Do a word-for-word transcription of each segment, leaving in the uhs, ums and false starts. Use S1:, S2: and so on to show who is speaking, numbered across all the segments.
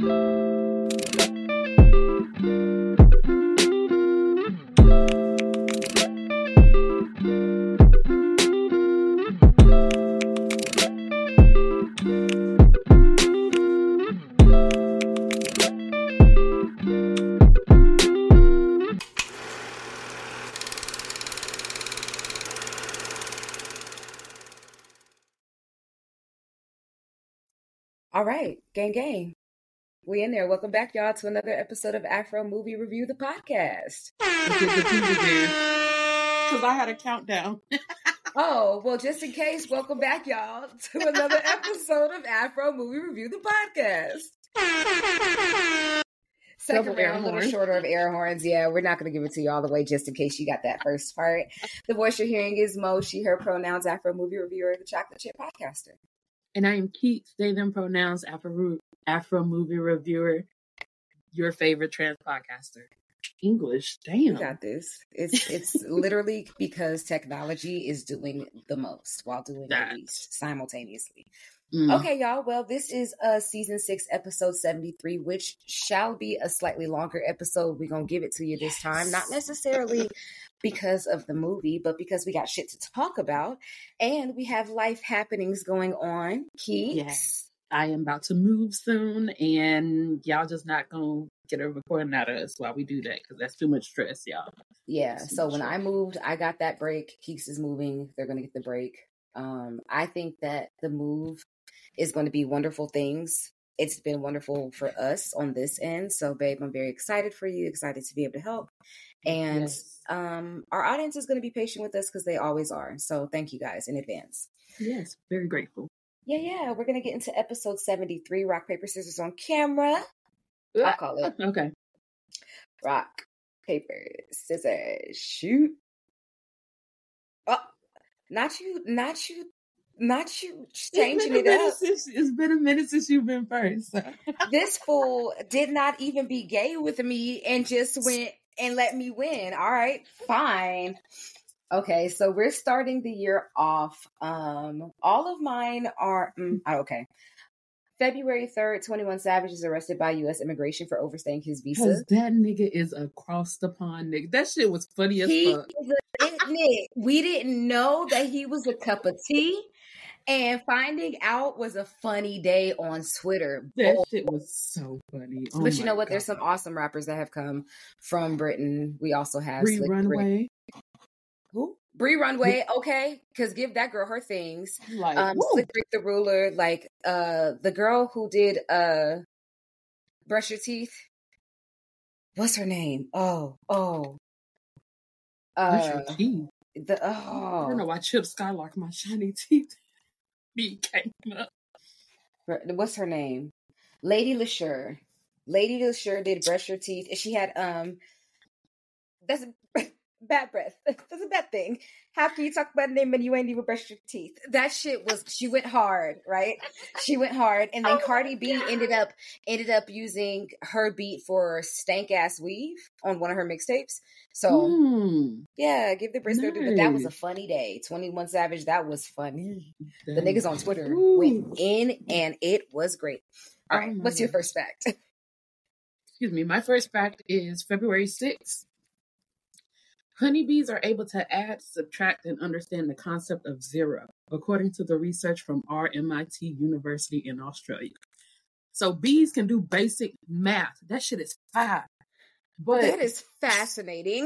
S1: All right, gang, gang. We in there. Welcome back, y'all, to another episode of Afro Movie Review, the podcast.
S2: Because I had a countdown.
S1: Oh, well, just in case, welcome back, y'all, to another episode of Afro Movie Review, the podcast. Second
S2: Double
S1: round, a little
S2: horn.
S1: shorter of air horns. Yeah, we're not going to give it to you all the way just in case you got that first part. The voice you're hearing is Mo, she, her pronouns, Afro Movie Reviewer, the chocolate chip podcaster.
S2: And I am Keith, they, them pronouns, Afro, Afro movie reviewer, your favorite trans podcaster. English, damn.
S1: You got this. It's it's literally because technology is doing the most while doing
S2: That.
S1: the least simultaneously.
S2: Mm.
S1: Okay, y'all. Well, this is uh season six, episode seventy-three, which shall be a slightly longer episode. We're gonna give it to you this time. Not necessarily because of the movie, but because we got shit to talk about. And we have life happenings going on. Keith.
S2: Yes. I am about to move soon, and y'all just not gonna get a recording out of us while we do that, because that's too much stress, y'all.
S1: Yeah.
S2: That's too
S1: So
S2: much
S1: when
S2: stress.
S1: I moved, I got that break. Keeks is moving. They're gonna get the break. Um, I think that the move is going to be wonderful things. It's been wonderful for us on this end. So, babe, I'm very excited for you, excited to be able to help. And
S2: Yes.
S1: um, our audience is going to be patient with us because they always are. So thank you guys in advance.
S2: Yes, very grateful.
S1: Yeah, yeah. We're going to get into episode seventy-three, Rock, Paper, Scissors on camera. I'll call it
S2: Okay.
S1: Rock, Paper, Scissors, shoot. Oh, not you, not you, not you changing it up.
S2: Since, it's been a minute since you've been first. So.
S1: This fool did not even be gay with me and just went and let me win. All right, fine. Okay, so we're starting the year off. Um, all of mine are mm, oh, okay. February third, twenty-one Savage is arrested by U S immigration for overstaying his visa.
S2: Because that nigga is across the pond, nigga. That shit was funny as
S1: He
S2: fuck.
S1: is a nigga. We didn't know that he was a cup of tea. And finding out was a funny day on Twitter.
S2: That
S1: Oh.
S2: shit was so funny. Oh
S1: But you
S2: my
S1: know what?
S2: God.
S1: There's some awesome rappers that have come from Britain. We also have
S2: Bree
S1: Slick Rick.
S2: Runway.
S1: Who? Bree Runway, okay, because give that girl her things.
S2: Like,
S1: Um,
S2: woo.
S1: Slick Rick the Ruler, like uh, the girl who did uh, Brush Your Teeth. What's her name? Oh, oh.
S2: Brush
S1: Uh,
S2: your teeth.
S1: the
S2: I don't know
S1: oh,
S2: why Chip Skylark, my shiny teeth, be came up.
S1: what's her name? Lady LaSure. Lady LaSure did Brush Your Teeth, and she had um. That's a bad breath. That's a bad thing. How can you talk about a name and you ain't even brush your teeth? That shit was. She went hard, right? She went hard, and then
S2: Oh
S1: Cardi
S2: my
S1: B
S2: God.
S1: ended up ended up using her beat for "Stank Ass Weave" on one of her mixtapes. So
S2: Mm,
S1: yeah, give the Brits their due. But that was a
S2: nice.
S1: funny day. twenty-one Savage. That was funny. The
S2: That
S1: niggas on
S2: was-
S1: Twitter
S2: Ooh.
S1: went in, and it was great. All
S2: Oh
S1: right,
S2: my
S1: what's your
S2: God.
S1: first fact?
S2: Excuse me. My first fact is February sixth. Honeybees are able to add, subtract, and understand the concept of zero, according to the research from R M I T University in Australia. So bees can do basic math. That shit is fire. But
S1: That is fascinating.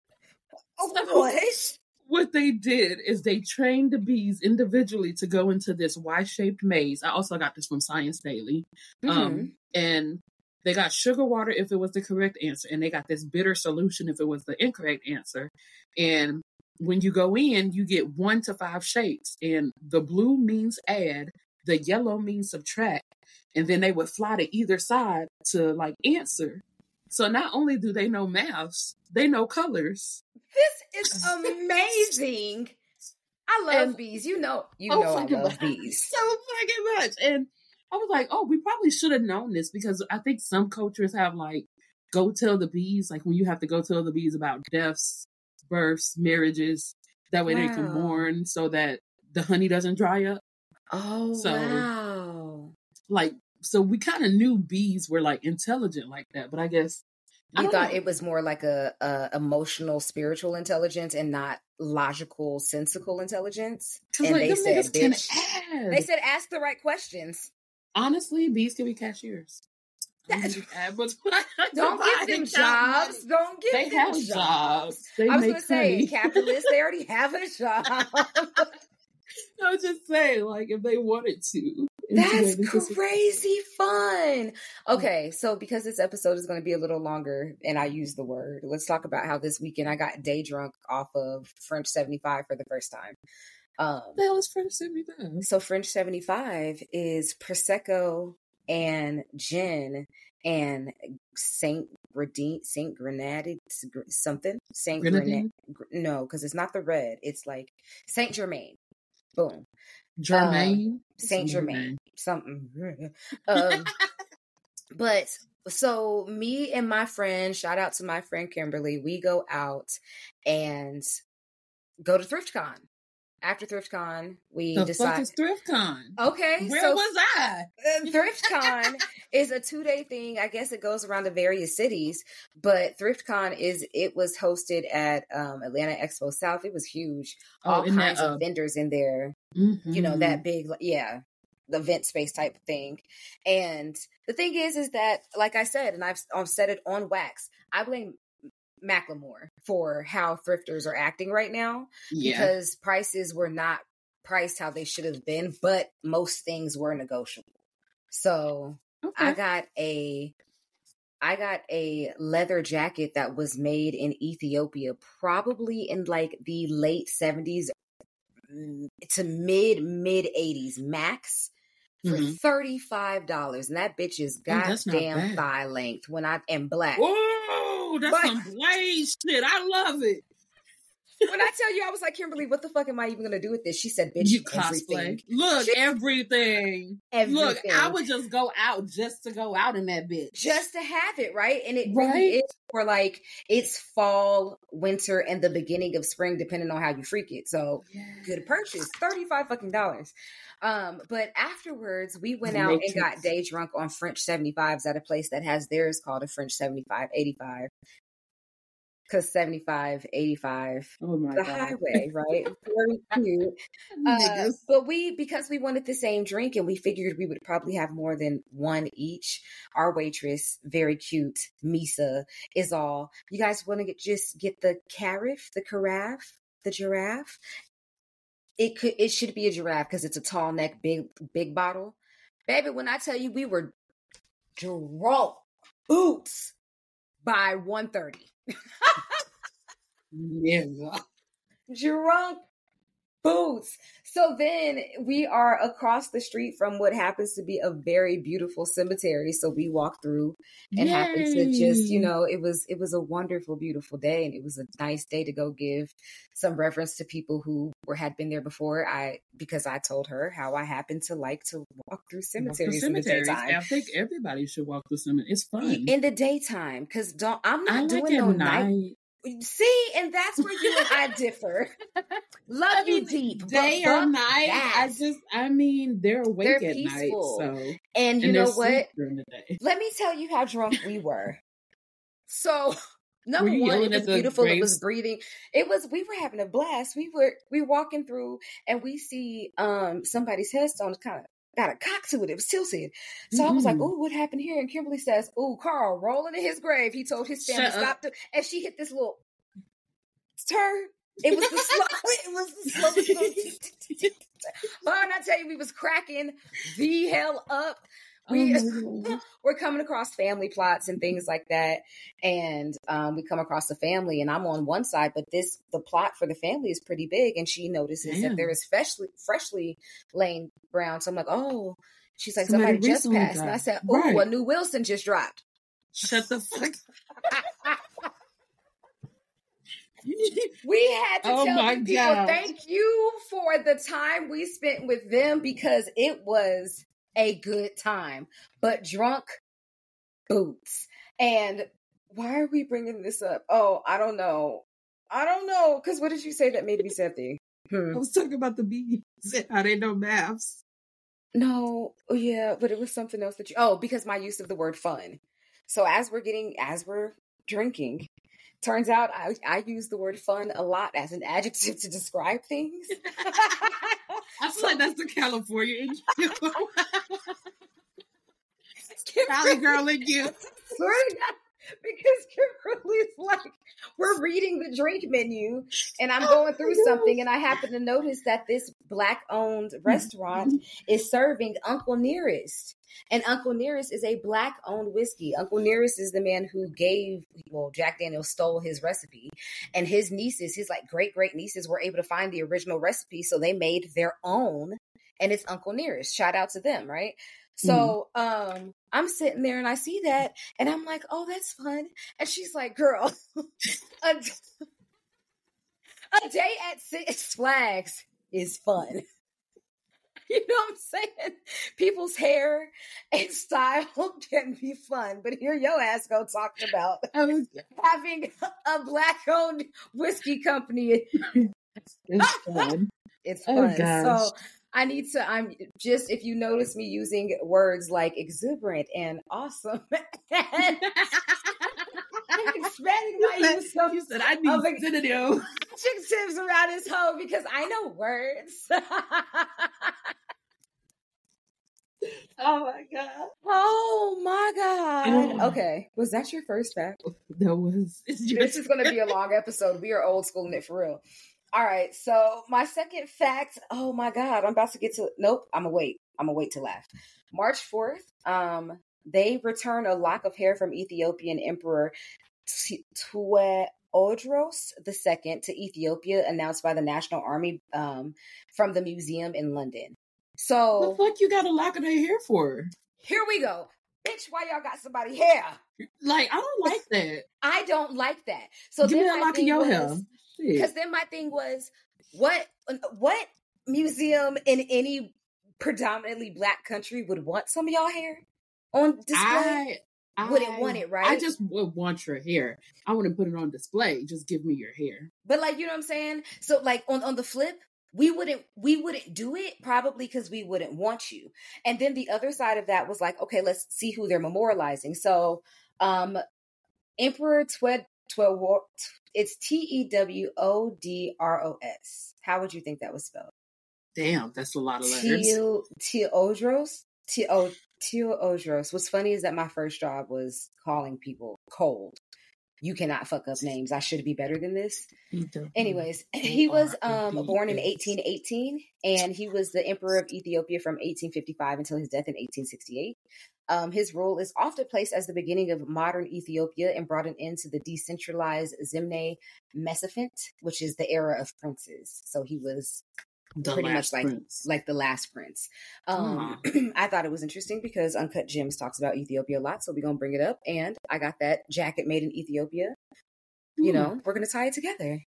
S1: Oh,
S2: So-
S1: what?
S2: what they did is they trained the bees individually to go into this Y-shaped maze. I also got this from Science Daily.
S1: Mhm.
S2: Um, and they got sugar water if it was the correct answer, and they got this bitter solution if it was the incorrect answer. And when you go in, you get one to five shapes, and the blue means add, the yellow means subtract, and then they would fly to either side to like answer. So not only do they know maths, they know colors.
S1: This is amazing. I love
S2: And-
S1: bees. You know, you
S2: Oh,
S1: know I
S2: fucking
S1: love
S2: much.
S1: bees.
S2: So fucking much. And I was like, oh, we probably should have known this, because I think some cultures have like, go tell the bees, like when you have to go tell the bees about deaths, births, marriages, that way they can
S1: Wow.
S2: mourn so that the honey doesn't dry up.
S1: Oh,
S2: So-
S1: wow.
S2: Like so we kind of knew bees were like intelligent like that, but I guess I
S1: You
S2: don't
S1: thought
S2: know.
S1: it was more like a, a emotional, spiritual intelligence and not logical, sensical intelligence.
S2: Because
S1: And
S2: like
S1: they
S2: them
S1: said,
S2: niggas can
S1: bitch,
S2: add.
S1: they said, ask the right questions.
S2: Honestly, bees can be cashiers.
S1: That's,
S2: Don't
S1: don't give them jobs. Don't give
S2: They
S1: them
S2: have
S1: jobs.
S2: jobs. They
S1: I was
S2: make
S1: going to say,
S2: honey.
S1: capitalists, they already have a job.
S2: I was just saying, like, if they wanted to.
S1: That's
S2: integrate into
S1: crazy fun. Okay, so because this episode is going to be a little longer, and I use the word, let's talk about how this weekend I got day drunk off of French seventy-five for the first time. Um,
S2: What the hell is French seventy-five?
S1: so French seventy-five is Prosecco and gin and Saint Grenadine, Saint Grenadine, something. Saint Grenadine. No, because it's not the red. It's like Saint Germain. Boom.
S2: Germain.
S1: Uh, Saint Germain. Something. um, but so me and my friend, shout out to my friend Kimberly, we go out and go to ThriftCon. After ThriftCon, we
S2: the
S1: decide.
S2: fuck is ThriftCon?
S1: Okay,
S2: where
S1: so,
S2: was I?
S1: uh, ThriftCon is a two-day thing. I guess it goes around to various cities, but ThriftCon is it was hosted at um, Atlanta Expo South. It was huge.
S2: Oh,
S1: All
S2: in
S1: kinds
S2: that, uh,
S1: of vendors in there.
S2: Mm-hmm.
S1: You know, that big, yeah, the event space type of thing. And the thing is, is that, like I said, and I've, I've said it on wax, I blame Macklemore for how thrifters are acting right now,
S2: Yeah.
S1: because prices were not priced how they should have been, but most things were negotiable. So
S2: Okay.
S1: I got a I got a leather jacket that was made in Ethiopia, probably in like the late seventies to mid mid eighties max, for
S2: Mhm.
S1: thirty-five dollars, and that bitch is
S2: Oh, that's not
S1: goddamn
S2: bad.
S1: thigh length when I and black.
S2: Whoa, that's
S1: But-
S2: some blaze shit. I love it.
S1: When I tell you, I was like, Kimberly, what the fuck am I even gonna do with this? She said, bitch,
S2: You
S1: everything.
S2: cosplay. Look,
S1: She-
S2: everything.
S1: Everything.
S2: Look, I would just go out just to go out in that bitch.
S1: just to have it, right? And it
S2: Right?
S1: really is for like, it's fall, winter, and the beginning of spring, depending on how you freak it. So good purchase, thirty-five fucking dollars. Um, but afterwards, we went
S2: The
S1: out and
S2: Matrix.
S1: got day drunk on French seventy-fives at a place that has theirs called a French seventy-five eighty-five. Because seventy-five, eighty-five,
S2: Oh my
S1: the
S2: god.
S1: highway, right? Very cute. Uh,
S2: Niggas.
S1: but we, because we wanted the same drink and we figured we would probably have more than one each. Our waitress, very cute, Misa, is all, you guys want to get just get the carafe, the carafe, the giraffe? It could, it should be a giraffe because it's a tall neck, big, big bottle. Baby, when I tell you we were drunk boots by one thirty.
S2: Yeah.
S1: Drunk boots. So then we are across the street from what happens to be a very beautiful cemetery. So we walk through and happened to just, you
S2: Yay.
S1: know, it was it was a wonderful, beautiful day, and it was a nice day to go give some reverence to people who were had been there before. I because I told her how I happen to like to walk through
S2: Walk
S1: cemeteries,
S2: the
S1: in the
S2: cemeteries.
S1: daytime.
S2: I think everybody should walk the cemetery. It's fun.
S1: In the daytime, because don't I'm not
S2: I like
S1: doing
S2: at
S1: no
S2: night.
S1: night. See, and that's where you and I differ. Love
S2: I
S1: you
S2: mean,
S1: deep, but
S2: day or
S1: fuck
S2: night.
S1: that.
S2: I just, I mean, they're awake
S1: They're
S2: at
S1: peaceful.
S2: night, so
S1: And you
S2: and
S1: know
S2: they're
S1: what?
S2: asleep during the day.
S1: Let me tell you how drunk we were. So, number
S2: Were you
S1: one,
S2: yelling
S1: it was
S2: at the
S1: beautiful. It was
S2: graves?
S1: breathing. It was. We were having a blast. We were. We walking through, and we see um somebody's headstone kind of got a cock to it. It was tilted. So I was like,
S2: Mm-mm.
S1: "Oh, what happened here?" And Kimberly says, "Oh, Carl rolling in his grave. He told his family
S2: Shut up.
S1: stop." To, and she hit this little turn. It was the slow. It was the slow. But when I tell you, we was cracking the hell up. We,
S2: Oh my God.
S1: we're coming across family plots and things like that, and um, we come across a family, and I'm on one side, but this the plot for the family is pretty big, and she notices that
S2: Damn.
S1: there is freshly freshly laying ground. So I'm like, oh, she's like,
S2: Somebody
S1: somebody, just
S2: recently
S1: passed, and I
S2: died.
S1: said, oh,
S2: Right.
S1: a new Wilson just dropped.
S2: Shut the fuck.
S1: We had to
S2: Oh
S1: tell
S2: my
S1: the people
S2: God.
S1: thank you for the time we spent with them, because it was a good time, but drunk boots. And why are we bringing this up? Oh, I don't know. I don't know. Because what did you say that made me something? Hmm.
S2: I was talking about the bees and how they know maths.
S1: No, oh, yeah, but it was something else that you. Oh, because my use of the word fun. So as we're getting, as we're drinking, turns out I I use the word fun a lot as an adjective to describe things.
S2: I feel like that's the California in you. Cali girl in you.
S1: Swear to God, because Kimberly's like, we're reading the drink menu and I'm going through oh something and I happen to notice that this Black-owned restaurant is serving Uncle Nearest. And Uncle Nearest is a Black-owned whiskey. Uncle Nearest is the man who gave, well, Jack Daniels stole his recipe. And his nieces, his like great-great-nieces were able to find the original recipe, so they made their own. And it's Uncle Nearest. Shout out to them, right? So um, I'm sitting there and I see that and I'm like, oh, that's fun. And she's like, girl, a, a day at Six Flags is fun. You know what I'm saying? People's hair and style can be fun, but here your ass go talking about oh, having a Black-owned whiskey company.
S2: It's fun.
S1: It's fun. Oh, so I need to, I'm just, if you notice me using words like exuberant and awesome and expanding my use of,
S2: you said I need synonym
S1: adjectives around this hoe because I know words.
S2: Oh my God.
S1: Oh my God. Okay. Was that your first fact?
S2: That was.
S1: This is going to be a long episode. We are old schooling it for real. All right. So my second fact. Oh my God. I'm about to get to. Nope. I'm going to wait. I'm going to wait to laugh. March fourth. Um, they return a lock of hair from Ethiopian Emperor Tewodros the Second to Ethiopia, announced by the National Army um, from the museum in London. So,
S2: what the fuck you got a lock of their hair for?
S1: Here we go. Bitch, why y'all got somebody hair?
S2: Like, I don't like that.
S1: I don't like that. So
S2: give
S1: then
S2: me a lock of your hair.
S1: Because then my thing was, what what museum in any predominantly Black country would want some of y'all hair on display?
S2: I, I
S1: wouldn't want it, right?
S2: I just would want your hair. I wouldn't put it on display. Just give me your hair.
S1: But like, you know what I'm saying? So like on, on the flip, We wouldn't, we wouldn't do it probably because we wouldn't want you. And then the other side of that was like, okay, let's see who they're memorializing. So, um, Emperor Twed, Twed, it's T E W O D R O S. How would you think that was spelled?
S2: Damn, that's a lot of letters.
S1: Tewodros, Tewodros. What's funny is that my first job was calling people cold. You cannot fuck up names. I should be better than this. Anyways, he was um, born in eighteen eighteen, and he was the emperor of Ethiopia from eighteen fifty-five until his death in eighteen sixty-eight. Um, his rule is often placed as the beginning of modern Ethiopia and brought an end to the decentralized Zemne Mesafint, which is the era of princes. So he was the pretty much like prince. like the last prince. Um, uh. I thought it was interesting because Uncut Gems talks about Ethiopia a lot, so we're gonna bring it up. And I got that jacket made in Ethiopia. Mm. You know, we're gonna tie it together.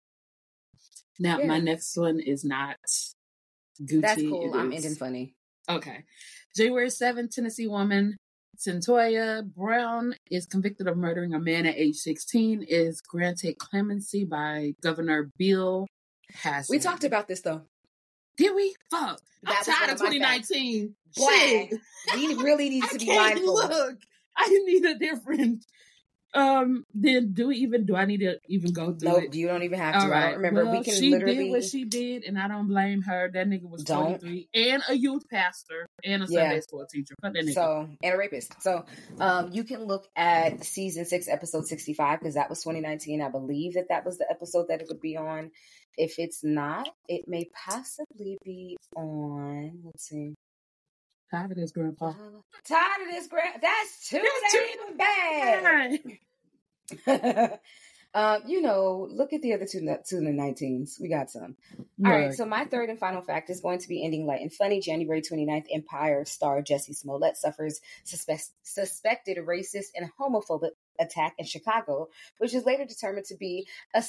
S2: Now, yeah. My next one is not Gucci.
S1: That's cool. I'm ending funny.
S2: Okay, January seventh, Tennessee woman Centoya Brown is convicted of murdering a man at age sixteen. Is granted clemency by Governor Bill Hassan.
S1: We talked about this though.
S2: Did we? Fuck. I'm tired of twenty nineteen.
S1: Shit. We really need to be mindful.
S2: Look, I need a different. Um. Then do we even? Do I need to even go through
S1: nope,
S2: it?
S1: You don't even have to.
S2: All right.
S1: I don't remember.
S2: Well,
S1: we can
S2: she
S1: literally.
S2: did what she did, and I don't blame her. That nigga was
S1: don't.
S2: twenty-three and a youth pastor and a Sunday yeah. school teacher. Cut that nigga.
S1: So and a rapist. So, um, you can look at season six, episode sixty-five, because that was twenty nineteen. I believe that that was the episode that it would be on. If it's not, it may possibly be on. Let's see.
S2: Tired of this, grandpa.
S1: Uh, tired of this, grandpa. That's too damn bad. um, you know, look at the other two, two nineteens. We got some. All right. right. So my third and final fact is going to be ending light and funny. January twenty-ninth, Empire star Jussie Smollett suffers suspect, suspected racist and homophobic attack in Chicago, which is later determined to be a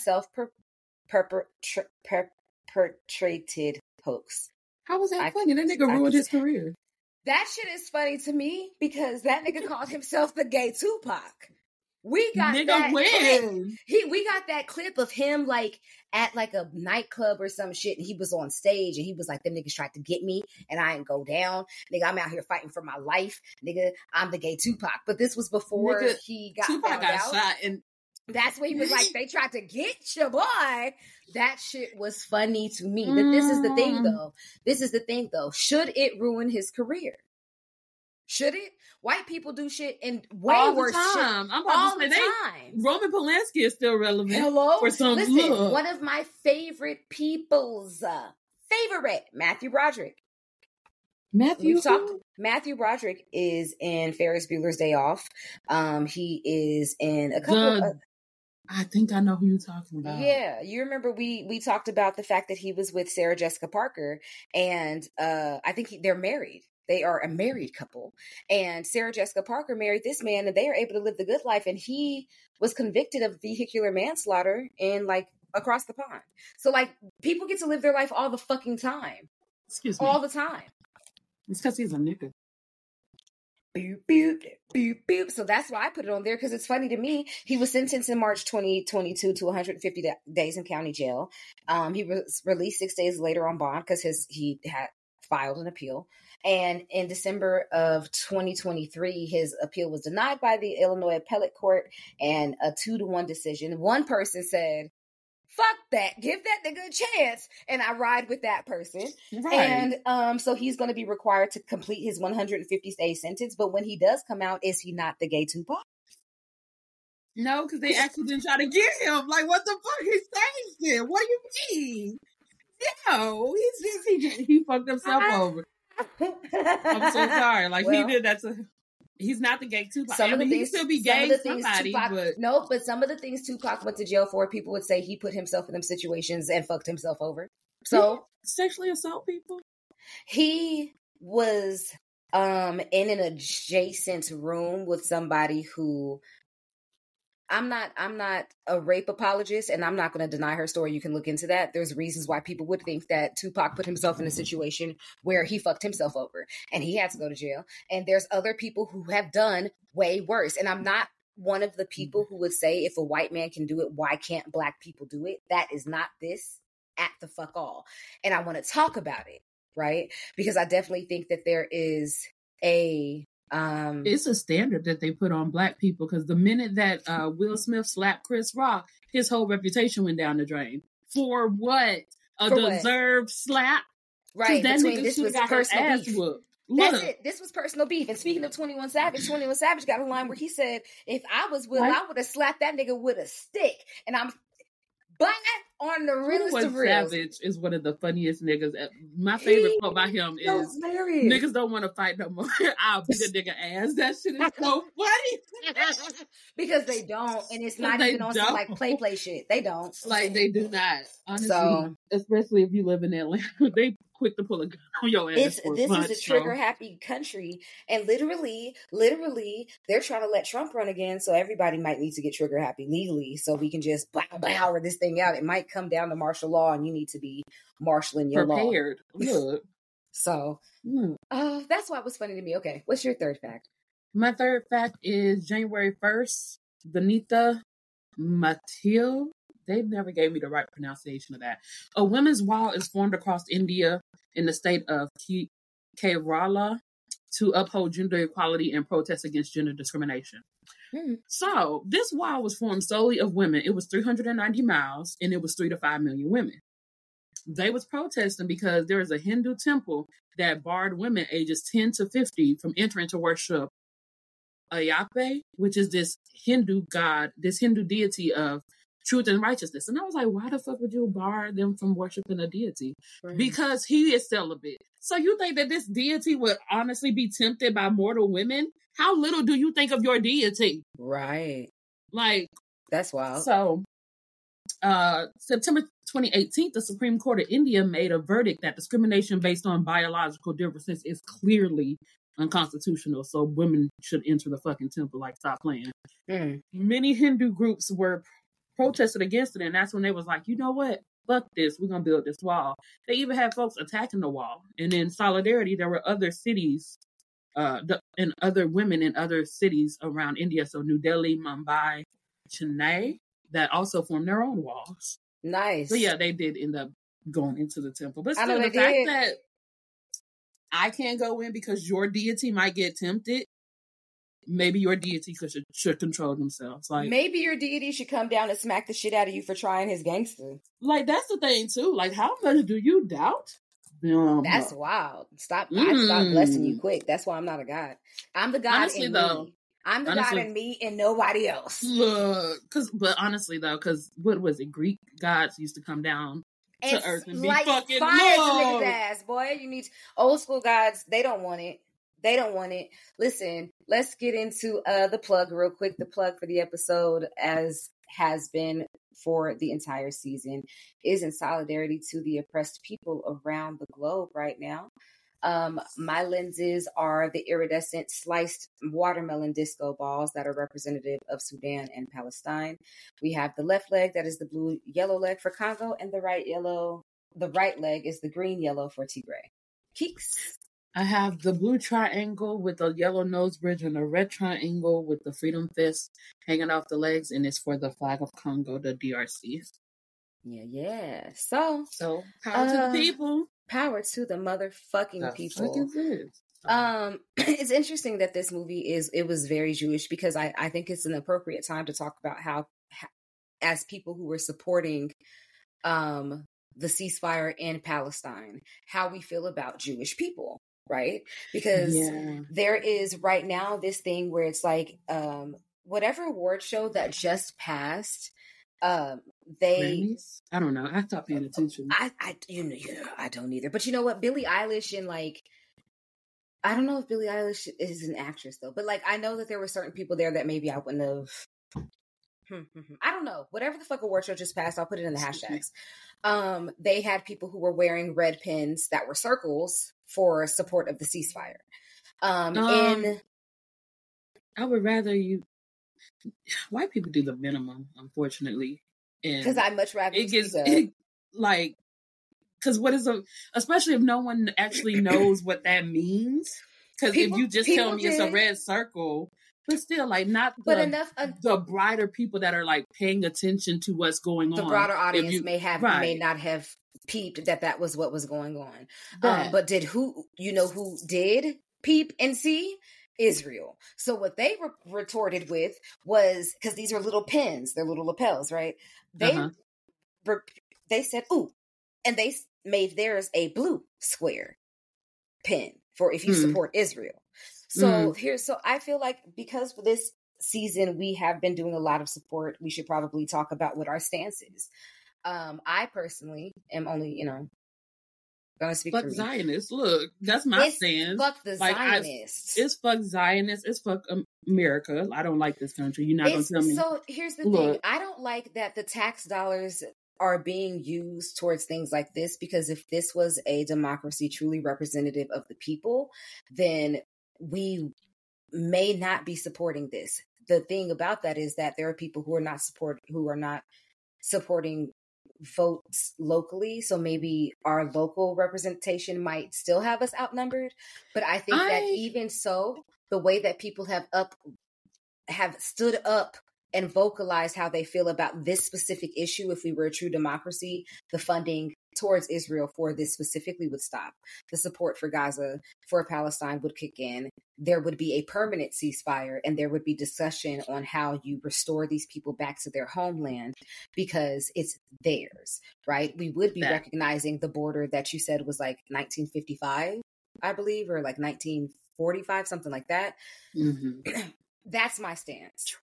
S1: self-perpetrated hoax.
S2: How was that I, funny? That nigga ruined his career.
S1: That shit is funny to me because that nigga called himself the gay Tupac. We got
S2: Nigga,
S1: that clip.
S2: when?
S1: He we got that clip of him like at like a nightclub or some shit, and he was on stage and he was like, them niggas tried to get me and I ain't go down. Nigga, I'm out here fighting for my life. Nigga, I'm the gay Tupac. But this was before
S2: Nigga,
S1: he got
S2: Tupac
S1: found
S2: got
S1: out.
S2: shot and
S1: That's when he was like, they tried to get your boy. That shit was funny to me. But this is the thing though. This is the thing though. Should it ruin his career? Should it? White people do shit and way
S2: all
S1: worse
S2: the time.
S1: shit
S2: I'm about
S1: all
S2: to say
S1: the
S2: they,
S1: time.
S2: Roman Polanski is still relevant.
S1: Hello?
S2: For some
S1: Listen,
S2: look.
S1: one of my favorite people's uh, favorite, Matthew Broderick.
S2: Matthew
S1: We've talked. Matthew Broderick is in Ferris Bueller's Day Off. Um, he is in a couple
S2: The,
S1: of.
S2: I think I know who you're talking about.
S1: Yeah, you remember we we talked about the fact that he was with Sarah Jessica Parker, and uh, I think he, they're married. They are a married couple, and Sarah Jessica Parker married this man, and they are able to live the good life. And he was convicted of vehicular manslaughter in like across the pond. So like people get to live their life all the fucking time,
S2: Excuse me,
S1: all the time.
S2: It's because he's a nigga.
S1: Boop, boop, boop, boop. So that's why I put it on there, because it's funny to me. He was sentenced in March twenty twenty-two to one hundred fifty da- days in county jail. Um, he was released six days later on bond because his he had filed an appeal. And in December of twenty twenty-three, his appeal was denied by the Illinois Appellate Court, and a two to one decision. One person said, fuck that, give that nigga a chance, and I ride with that person.
S2: Right.
S1: And um, so he's going to be required to complete his one hundred fifty day sentence. But when he does come out, is he not the gay Tupac?
S2: No, because they actually didn't try to get him. Like, what the fuck? He staged it. What do you mean? No, he's, he, he, he fucked himself over. I'm so sorry. Like,
S1: Well,
S2: he did that to... He's not the gay Tupac.
S1: Some
S2: I
S1: of the
S2: mean, he
S1: things,
S2: can still be
S1: some
S2: gay
S1: of the things
S2: somebody,
S1: Tupac,
S2: but...
S1: no, but some of the things Tupac went to jail for, people would say he put himself in them situations and fucked himself over. So
S2: sexually assault people?
S1: He was um in an adjacent room with somebody who I'm not I'm not a rape apologist, and I'm not going to deny her story. You can look into that. There's reasons why people would think that Tupac put himself in a situation where he fucked himself over and he had to go to jail. And there's other people who have done way worse. And I'm not one of the people who would say if a white man can do it, why can't black people do it? That is not this at the fuck all. And I want to talk about it, right? Because I definitely think that there is a Um,
S2: it's a standard that they put on black people, because the minute that uh, Will Smith slapped Chris Rock, his whole reputation went down the drain. For what? A
S1: For what?
S2: deserved slap?
S1: right.
S2: That
S1: Between
S2: nigga
S1: this
S2: should
S1: was
S2: have got his
S1: personal
S2: ass
S1: beef.
S2: whooped.
S1: That's
S2: Look,
S1: it. This was personal beef. And speaking of twenty-one Savage, twenty-one Savage got a line where he said, if I was Will,
S2: Right.
S1: I would have slapped that nigga with a stick. And I'm bang on the realest
S2: twenty-one
S1: of reals.
S2: Savage is one of the funniest niggas. My favorite
S1: He
S2: quote by him
S1: so
S2: is,
S1: hilarious.
S2: niggas don't want to fight no more. I'll beat a nigga ass. That shit is so funny.
S1: Because they don't. And it's not
S2: They
S1: even on some
S2: don't.
S1: like play play shit. They don't.
S2: Like, they do not. Honestly,
S1: So-
S2: especially if you live in Atlanta, they quick to pull a gun on your ass.
S1: It's
S2: for
S1: this
S2: punch,
S1: is a trigger
S2: so.
S1: happy country, and literally, literally, they're trying to let Trump run again. So everybody might need to get trigger happy legally, so we can just bow bow this thing out. It might come down to martial law, and you need to be marshaling your law.
S2: Prepared. Look.
S1: So,
S2: Hmm.
S1: uh, that's why it was funny to me. Okay, what's your third fact?
S2: My third fact is January first, Benita Matil. They never gave me the right pronunciation of that. A women's wall is formed across India in the state of Ke- Kerala to uphold gender equality and protest against gender discrimination.
S1: Hmm.
S2: So this wall was formed solely of women. It was three hundred ninety miles, and it was three to five million women. They was protesting because there is a Hindu temple that barred women ages ten to fifty from entering to worship Ayape, which is this Hindu god, this Hindu deity of truth and righteousness. And I was like, why the fuck would you bar them from worshiping a deity?
S1: Right.
S2: Because he is celibate. So you think that this deity would honestly be tempted by mortal women? How little do you think of your deity?
S1: Right.
S2: Like,
S1: That's wild.
S2: so uh, September twenty eighteen, the Supreme Court of India made a verdict that discrimination based on biological differences is clearly unconstitutional. So women should enter the fucking temple. Like, stop playing.
S1: Hmm.
S2: Many Hindu groups were protested against it, and that's when they was like, you know what? Fuck this. We're going to build this wall. They even had folks attacking the wall. And in solidarity, there were other cities uh, the, and other women in other cities around India. So New Delhi, Mumbai, Chennai, that also formed their own walls.
S1: Nice.
S2: So yeah, they did end up going into the temple. But
S1: I know
S2: still, the
S1: they
S2: fact
S1: did.
S2: that I can't go in because your deity might get tempted, maybe your deity could, should, should control themselves. Like
S1: maybe your deity should come down and smack the shit out of you for trying his gangster.
S2: Like that's the thing too. Like how much do you doubt? Um,
S1: That's wild. Stop.
S2: Mm.
S1: I stop blessing you quick. That's why I'm not a god. I'm the god
S2: honestly,
S1: in
S2: though,
S1: me. I'm the
S2: honestly,
S1: god in me and nobody else.
S2: Look, cause but honestly though, because what was it? Greek gods used to come down
S1: and
S2: to earth and be
S1: like
S2: fucking
S1: fire to
S2: Lord.
S1: niggas' ass, boy. You need old school gods. They don't want it. They don't want it. Listen, let's get into uh, the plug real quick. The plug for the episode, as has been for the entire season, is in solidarity to the oppressed people around the globe right now. Um, my lenses are the iridescent sliced watermelon disco balls that are representative of Sudan and Palestine. We have the left leg that is the blue yellow leg for Congo, and the right yellow, the right leg is the green yellow for Tigray. Keeks.
S2: I have the blue triangle with the yellow nose bridge and the red triangle with the freedom fist hanging off the legs, and it's for the flag of Congo, the D R C.
S1: Yeah, yeah. So,
S2: so power
S1: uh,
S2: to the people.
S1: Power to the motherfucking
S2: the
S1: people.
S2: Fuck is this?
S1: Um, it's interesting that this movie is it was very Jewish because I I think it's an appropriate time to talk about how, how as people who were supporting, um, the ceasefire in Palestine, how we feel about Jewish people. Right? Because
S2: yeah.
S1: there is right now this thing where it's like, um, whatever award show that just passed, um, they,
S2: Grammys? I don't know. I stopped paying attention.
S1: I, I, you know, yeah, I don't either. But you know what? Billie Eilish and like, I don't know if Billie Eilish is an actress though, but like, I know that there were certain people there that maybe I wouldn't have. I don't know. Whatever the fuck award show just passed, I'll put it in the hashtags. Um, they had people who were wearing red pins that were circles for support of the ceasefire. Um,
S2: um
S1: and
S2: I would rather you white people do the minimum, unfortunately.
S1: Because I'd much rather
S2: it gets it, like because what is a especially if no one actually knows what that means. Because if you just tell me did. It's a red circle. But still, like, not the,
S1: but enough, uh,
S2: the brighter people that are, like, paying attention to what's going
S1: the
S2: on.
S1: The broader audience
S2: you,
S1: may have,
S2: right.
S1: may not have peeped that that was what was going on. Um, but did who, you know who did peep and see? Israel. So what they re- retorted with was, because these are little pins, they're little lapels, right? They,
S2: uh-huh.
S1: re- they said, ooh, and they made theirs a blue square pin for if you mm. support Israel. So mm. here's, so I feel like because for this season, we have been doing a lot of support, we should probably talk about what our stance is. Um, I personally am only, you know, gonna speak
S2: fuck
S1: for me.
S2: Zionists. Look, that's my
S1: it's
S2: stance.
S1: Fuck the
S2: like,
S1: Zionists.
S2: I, it's fuck Zionists. It's fuck America. I don't like this country. You're not
S1: it's,
S2: gonna tell me.
S1: So here's the
S2: Look.
S1: thing. I don't like that the tax dollars are being used towards things like this, because if this was a democracy truly representative of the people, then we may not be supporting this. The thing about that is that there are people who are not support who are not supporting votes locally. So maybe our local representation might still have us outnumbered. But I think I... that even so, the way that people have up have stood up and vocalized how they feel about this specific issue, if we were a true democracy, the funding towards Israel for this specifically would stop. The support for Gaza, for Palestine would kick in. There would be a permanent ceasefire, and there would be discussion on how you restore these people back to their homeland because it's theirs, right? We would be that. recognizing the border that you said was like nineteen fifty-five, I believe, or like nineteen forty-five, something like that.
S2: Mm-hmm.
S1: That's my stance.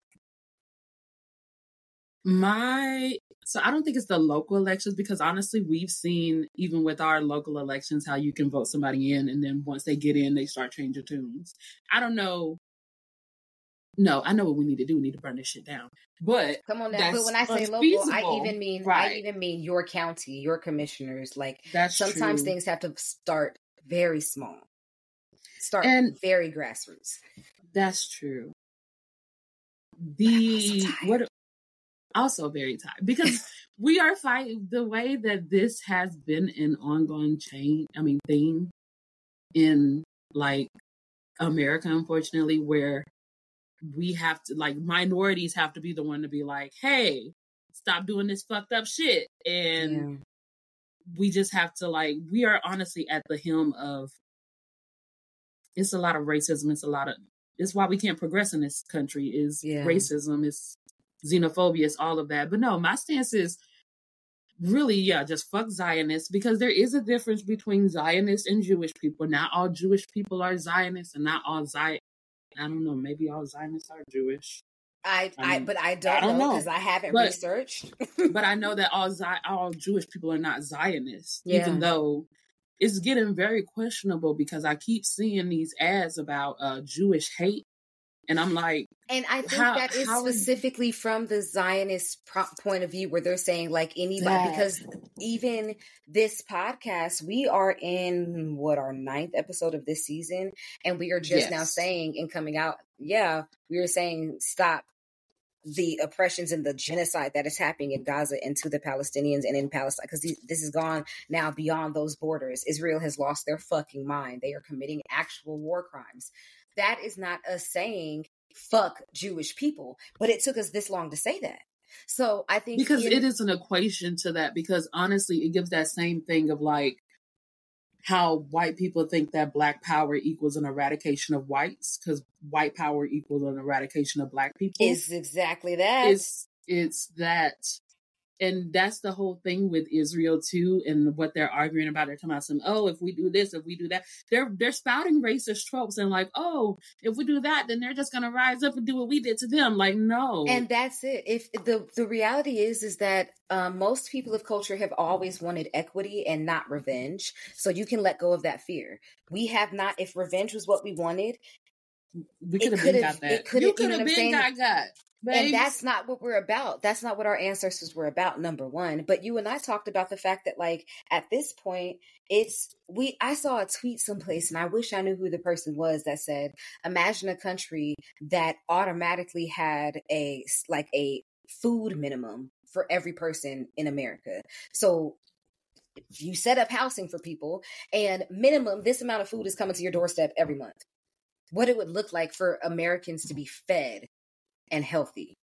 S2: My so I don't think it's the local elections, because honestly, we've seen even with our local elections how you can vote somebody in, and then once they get in, they start changing tunes. I don't know. No, I know what we need to do. We need to burn this shit down. But
S1: come on now. But when I say
S2: unfeasible.
S1: local, I even mean
S2: right.
S1: I even mean your county, your commissioners. Like
S2: that's
S1: sometimes
S2: true.
S1: Things have to start very small, start
S2: and
S1: very grassroots.
S2: That's true. The
S1: so
S2: what. Also very tired because we are fighting the way that this has been an ongoing change. I mean, thing in like America, unfortunately, where we have to, like, minorities have to be the one to be like, hey, stop doing this fucked up shit. And yeah. we just have to, like, we are honestly at the helm of, it's a lot of racism. It's a lot of, it's why we can't progress in this country is yeah. racism, it's xenophobia, it's all of that. But no, my stance is really, yeah, just fuck Zionists, because there is a difference between Zionists and Jewish people. Not all Jewish people are Zionists, and not all Zion. I don't know. Maybe all Zionists are Jewish.
S1: I, I, I but I don't, I don't know because I haven't but, researched.
S2: But I know that all Zion, all Jewish people are not Zionists, yeah. even though it's getting very questionable because I keep seeing these ads about uh, Jewish hate. And I'm like,
S1: and I think how, that is specifically is... from the Zionist pro- point of view, where they're saying like anybody, that... because even this podcast, we are in what our ninth episode of this season, and we are just yes. now saying and coming out, yeah, we are saying stop the oppressions and the genocide that is happening in Gaza and to the Palestinians and in Palestine, because this has gone now beyond those borders. Israel has lost their fucking mind. They are committing actual war crimes. That is not us saying fuck Jewish people, but it took us this long to say that. So I think
S2: because in- it is an equation to that, because honestly, it gives that same thing of like how white people think that black power equals an eradication of whites, because white power equals an eradication of black people.
S1: It's exactly that.
S2: It's, it's that. And that's the whole thing with Israel too, and what they're arguing about. They're talking about some, oh, if we do this, if we do that, they're they're spouting racist tropes and like, oh, if we do that, then they're just gonna rise up and do what we did to them. Like, no.
S1: And that's it. If the the reality is, is that um, most people of culture have always wanted equity and not revenge. So you can let go of that fear. We have not. If revenge was what we wanted,
S2: we could have been got that. It could have been got got. Babes.
S1: And that's not what we're about. That's not what our ancestors were about, number one. But you and I talked about the fact that, like, at this point, it's, we, I saw a tweet someplace, and I wish I knew who the person was, that said, imagine a country that automatically had a, like, a food minimum for every person in America. So you set up housing for people, and minimum, this amount of food is coming to your doorstep every month. What it would look like for Americans to be fed and healthy.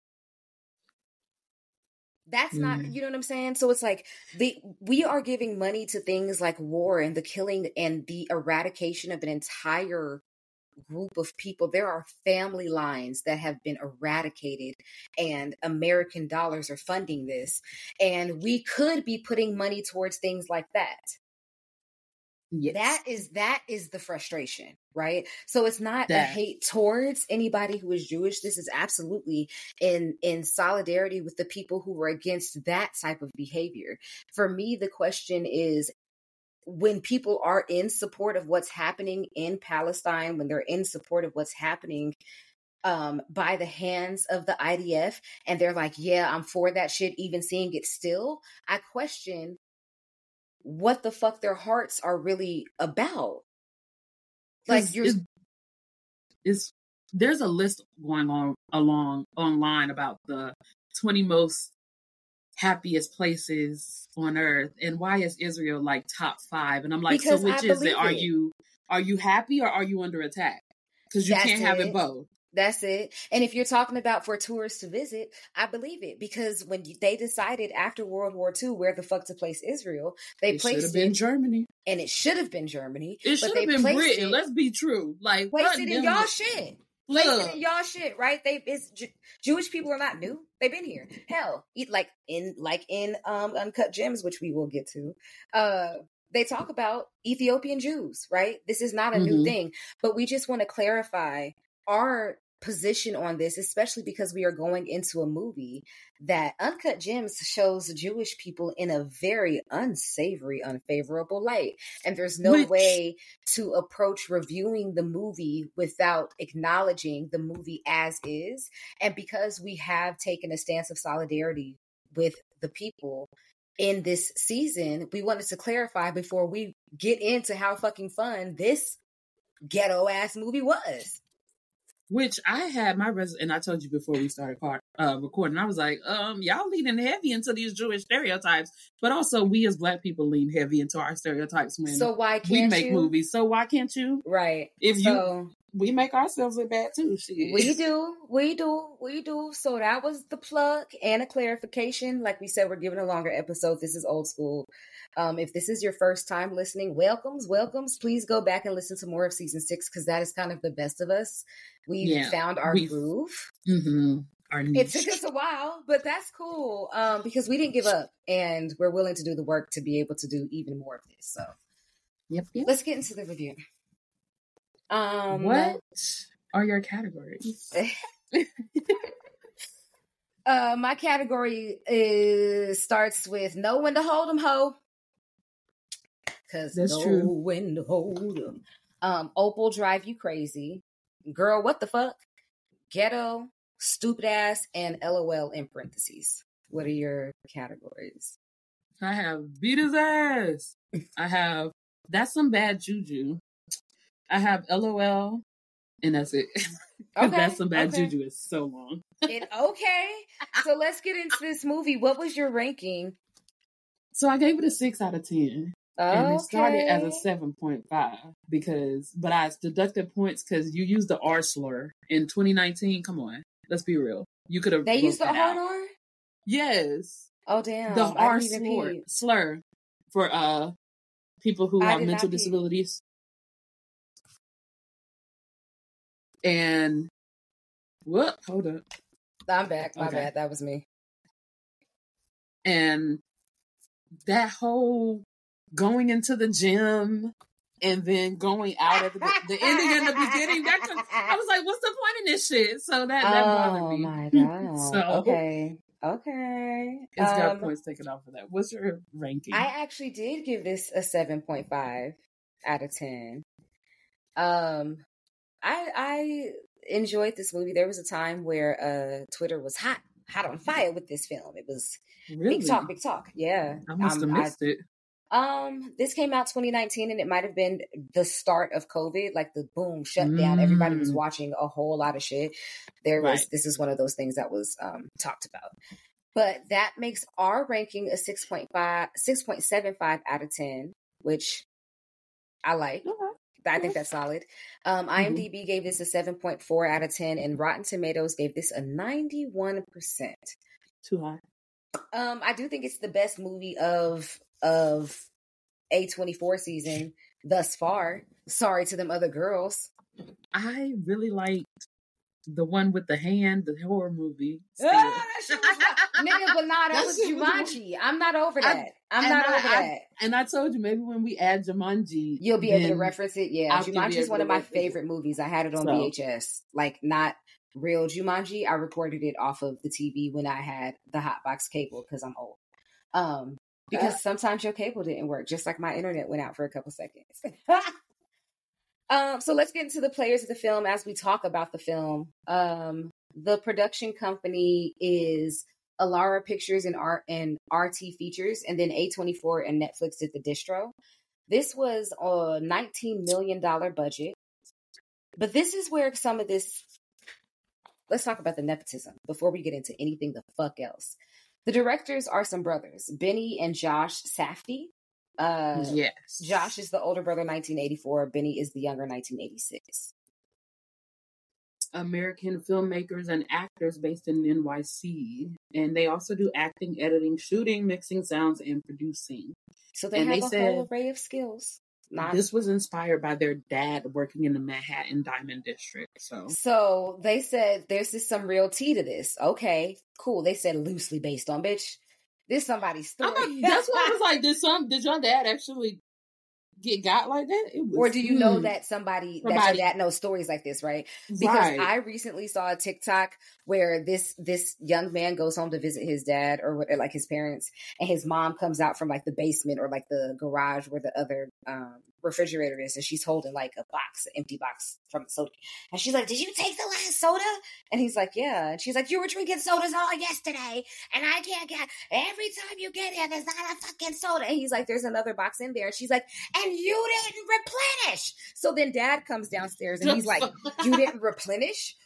S1: That's mm. not, you know what I'm saying? So it's like the we are giving money to things like war and the killing and the eradication of an entire group of people. There are family lines that have been eradicated, and American dollars are funding this. And we could be putting money towards things like that. Yes. That is that is the frustration, right? So it's not that. a hate towards anybody who is Jewish. This is absolutely in in solidarity with the people who were against that type of behavior. For me, the question is, when people are in support of what's happening in Palestine, when they're in support of what's happening um, by the hands of the I D F, and they're like, yeah, I'm for that shit, even seeing it still, I question what the fuck their hearts are really about. Like you're,
S2: it's, it's there's a list going on along online about the twenty most happiest places on earth, and why is Israel like top five? And I'm like, because so which is it? Are it. you are you happy or are you under attack? Because you That's can't have it, it both.
S1: That's it. And if you're talking about for tourists to visit, I believe it, because when you, they decided after World War Two where the fuck to place Israel, they
S2: it
S1: placed
S2: should have been
S1: it,
S2: Germany,
S1: and it should have been Germany.
S2: It should have been Britain. It, Let's be true. Like
S1: place it in y'all shit. Place it in y'all shit, right? They it's J- Jewish people are not new. They've been here. Hell, like in like in um Uncut Gems, which we will get to. Uh, they talk about Ethiopian Jews, right? This is not a mm-hmm. new thing, but we just want to clarify our position on this, especially because we are going into a movie that Uncut Gems shows Jewish people in a very unsavory, unfavorable light. And there's no Which... way to approach reviewing the movie without acknowledging the movie as is. And because we have taken a stance of solidarity with the people in this season, we wanted to clarify before we get into how fucking fun this ghetto ass movie was.
S2: Which I had my res, and I told you before we started car- uh, recording, I was like, um, y'all leaning heavy into these Jewish stereotypes, but also we as Black people lean heavy into our stereotypes when
S1: so why can't
S2: we make
S1: you?
S2: movies. So why can't you?
S1: Right.
S2: If
S1: so,
S2: you we make ourselves look bad too. Shit.
S1: We do, we do, we do. So that was the plug and a clarification. Like we said, we're giving a longer episode. This is old school. Um, if this is your first time listening, welcomes, welcomes. Please go back and listen to more of season six because that is kind of the best of us. We've yeah, found our we've, groove.
S2: Mm-hmm, our
S1: it took us a while, but that's cool um, because we didn't give up and we're willing to do the work to be able to do even more of this. So,
S2: yep, yep.
S1: Let's get into the review. Um,
S2: what are your categories?
S1: uh, my category is starts with know when to hold 'em, ho. Cause
S2: that's
S1: know
S2: true.
S1: when to hold 'em. Um, Opal drive you crazy, girl. What the fuck? Ghetto, stupid ass, and LOL in parentheses. What are your categories?
S2: I have beat his ass. I have that's some bad juju. I have LOL, and that's it. Okay, that's some bad okay. juju. It's so long.
S1: it, okay, so let's get into this movie. What was your ranking?
S2: So I gave it a six out of ten,
S1: okay.
S2: and it started as a seven point five because, but I deducted points because you used the R slur in twenty nineteen. Come on, let's be real. You could have.
S1: They used the hard R.
S2: Yes.
S1: Oh damn!
S2: The R slur, slur for uh people who
S1: I
S2: have mental disabilities. And what? Hold up.
S1: I'm back. My
S2: okay.
S1: bad. That was me.
S2: And that whole going into the gym and then going out at the, the ending and the beginning, that could, I was like, what's the point in this shit? So that, that
S1: oh,
S2: bothered me.
S1: Oh my God.
S2: so,
S1: okay. Okay.
S2: It's got
S1: um,
S2: points taken off for that. What's your ranking?
S1: I actually did give this a seven point five out of ten. Um, I I enjoyed this movie. There was a time where uh, Twitter was hot, hot on fire with this film. It was
S2: really?
S1: big talk, big talk. Yeah.
S2: I must have
S1: um,
S2: missed
S1: I,
S2: it.
S1: Um, this came out twenty nineteen, and it might have been the start of COVID, like the boom shutdown. Mm. Everybody was watching a whole lot of shit. There was, right. This is one of those things that was um, talked about. But that makes our ranking a six point five, six point seven five out of ten, which I like. Okay. I think that's solid. Um, mm-hmm. IMDb gave this a seven point four out of ten, and Rotten Tomatoes gave this a ninety-one percent.
S2: Too high.
S1: Um, I do think it's the best movie of of A twenty-four season thus far. Sorry to them other girls.
S2: I really liked the one with the hand, the horror movie.
S1: Ah, that shit was nigga, but nah, that was Jumanji. I'm not over that. I, I'm not I, over I, that.
S2: And I told you, maybe when we add Jumanji,
S1: you'll be able to reference it. Yeah, Jumanji is one of my favorite movies. I had it on so. V H S, like not real Jumanji. I recorded it off of the T V when I had the Hotbox cable because I'm old. Um, because uh, sometimes your cable didn't work, just like my internet went out for a couple seconds. Um, so let's get into the players of the film as we talk about the film. Um, the production company is Alara Pictures and R and R T Features, and then A twenty-four and Netflix did the distro. This was a nineteen million dollars budget. But this is where some of this, let's talk about the nepotism before we get into anything the fuck else. The directors are some brothers, Benny and Josh Safdie. Uh,
S2: yes.
S1: Josh is the older brother, nineteen eighty-four. Benny is the younger, nineteen eighty-six.
S2: American filmmakers and actors based in N Y C. And they also do acting, editing, shooting, mixing sounds, and producing.
S1: So they
S2: and
S1: have
S2: they
S1: a
S2: said,
S1: whole array of skills. Not...
S2: This was inspired by their dad working in the Manhattan Diamond District. So
S1: so they said, there's just some real tea to this. Okay, cool. They said loosely based on, bitch. This somebody's story.
S2: Like, that's why I was like, did some did your dad actually get got like that? It was,
S1: or do you
S2: hmm.
S1: know that somebody, somebody that your dad knows stories like this, right? Because
S2: right.
S1: I recently saw a TikTok where this this young man goes home to visit his dad or, or like his parents, and his mom comes out from like the basement or like the garage where the other um, refrigerator is, and she's holding like a box, an empty box from the soda, and she's like, "Did you take the last soda?" And he's like, "Yeah." And she's like, "You were drinking sodas all yesterday, and I can't get. Every time you get here, there's not a fucking soda." And he's like, "There's another box in there," and she's like, "And you didn't replenish." So then Dad comes downstairs and he's like, "You didn't replenish?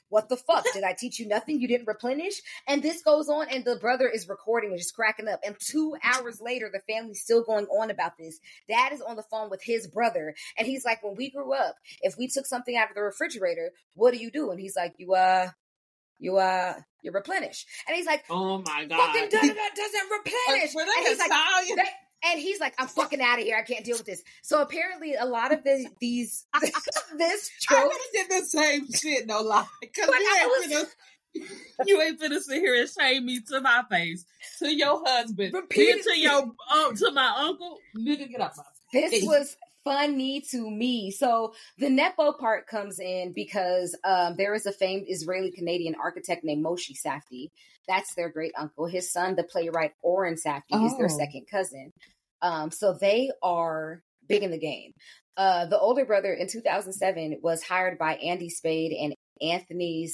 S1: what the fuck? Did I teach you nothing? You didn't replenish? And this goes on, and the brother is recording and just cracking up. And two hours later, the family's still going on about this. Dad is on the phone with his brother, and he's like, when we grew up, if we took something out of the refrigerator, what do you do? And he's like, you, uh, you, uh, you replenish. And he's like,
S2: oh my God.
S1: Fucking da-da-da doesn't replenish.
S2: Were they
S1: and he's like,
S2: Italian?
S1: they, And he's like, I'm fucking out of here. I can't deal with this. So apparently a lot of the, these, this
S2: I
S1: trope.
S2: would have did the same shit, no lie. Because
S1: But
S2: you,
S1: I
S2: ain't finna- you ain't finna sit here and shame me to my face, to your husband, then
S1: Repeatedly.
S2: to your, um, to my uncle. Nigga, get off my face.
S1: This was funny to me. So the Nepo part comes in because um, there is a famed Israeli-Canadian architect named Moshe Safdie. That's their great uncle. His son, the playwright Oren Safdie, oh. is their second cousin. Um, so they are big in the game. Uh, the older brother in two thousand seven was hired by Andy Spade and Anthony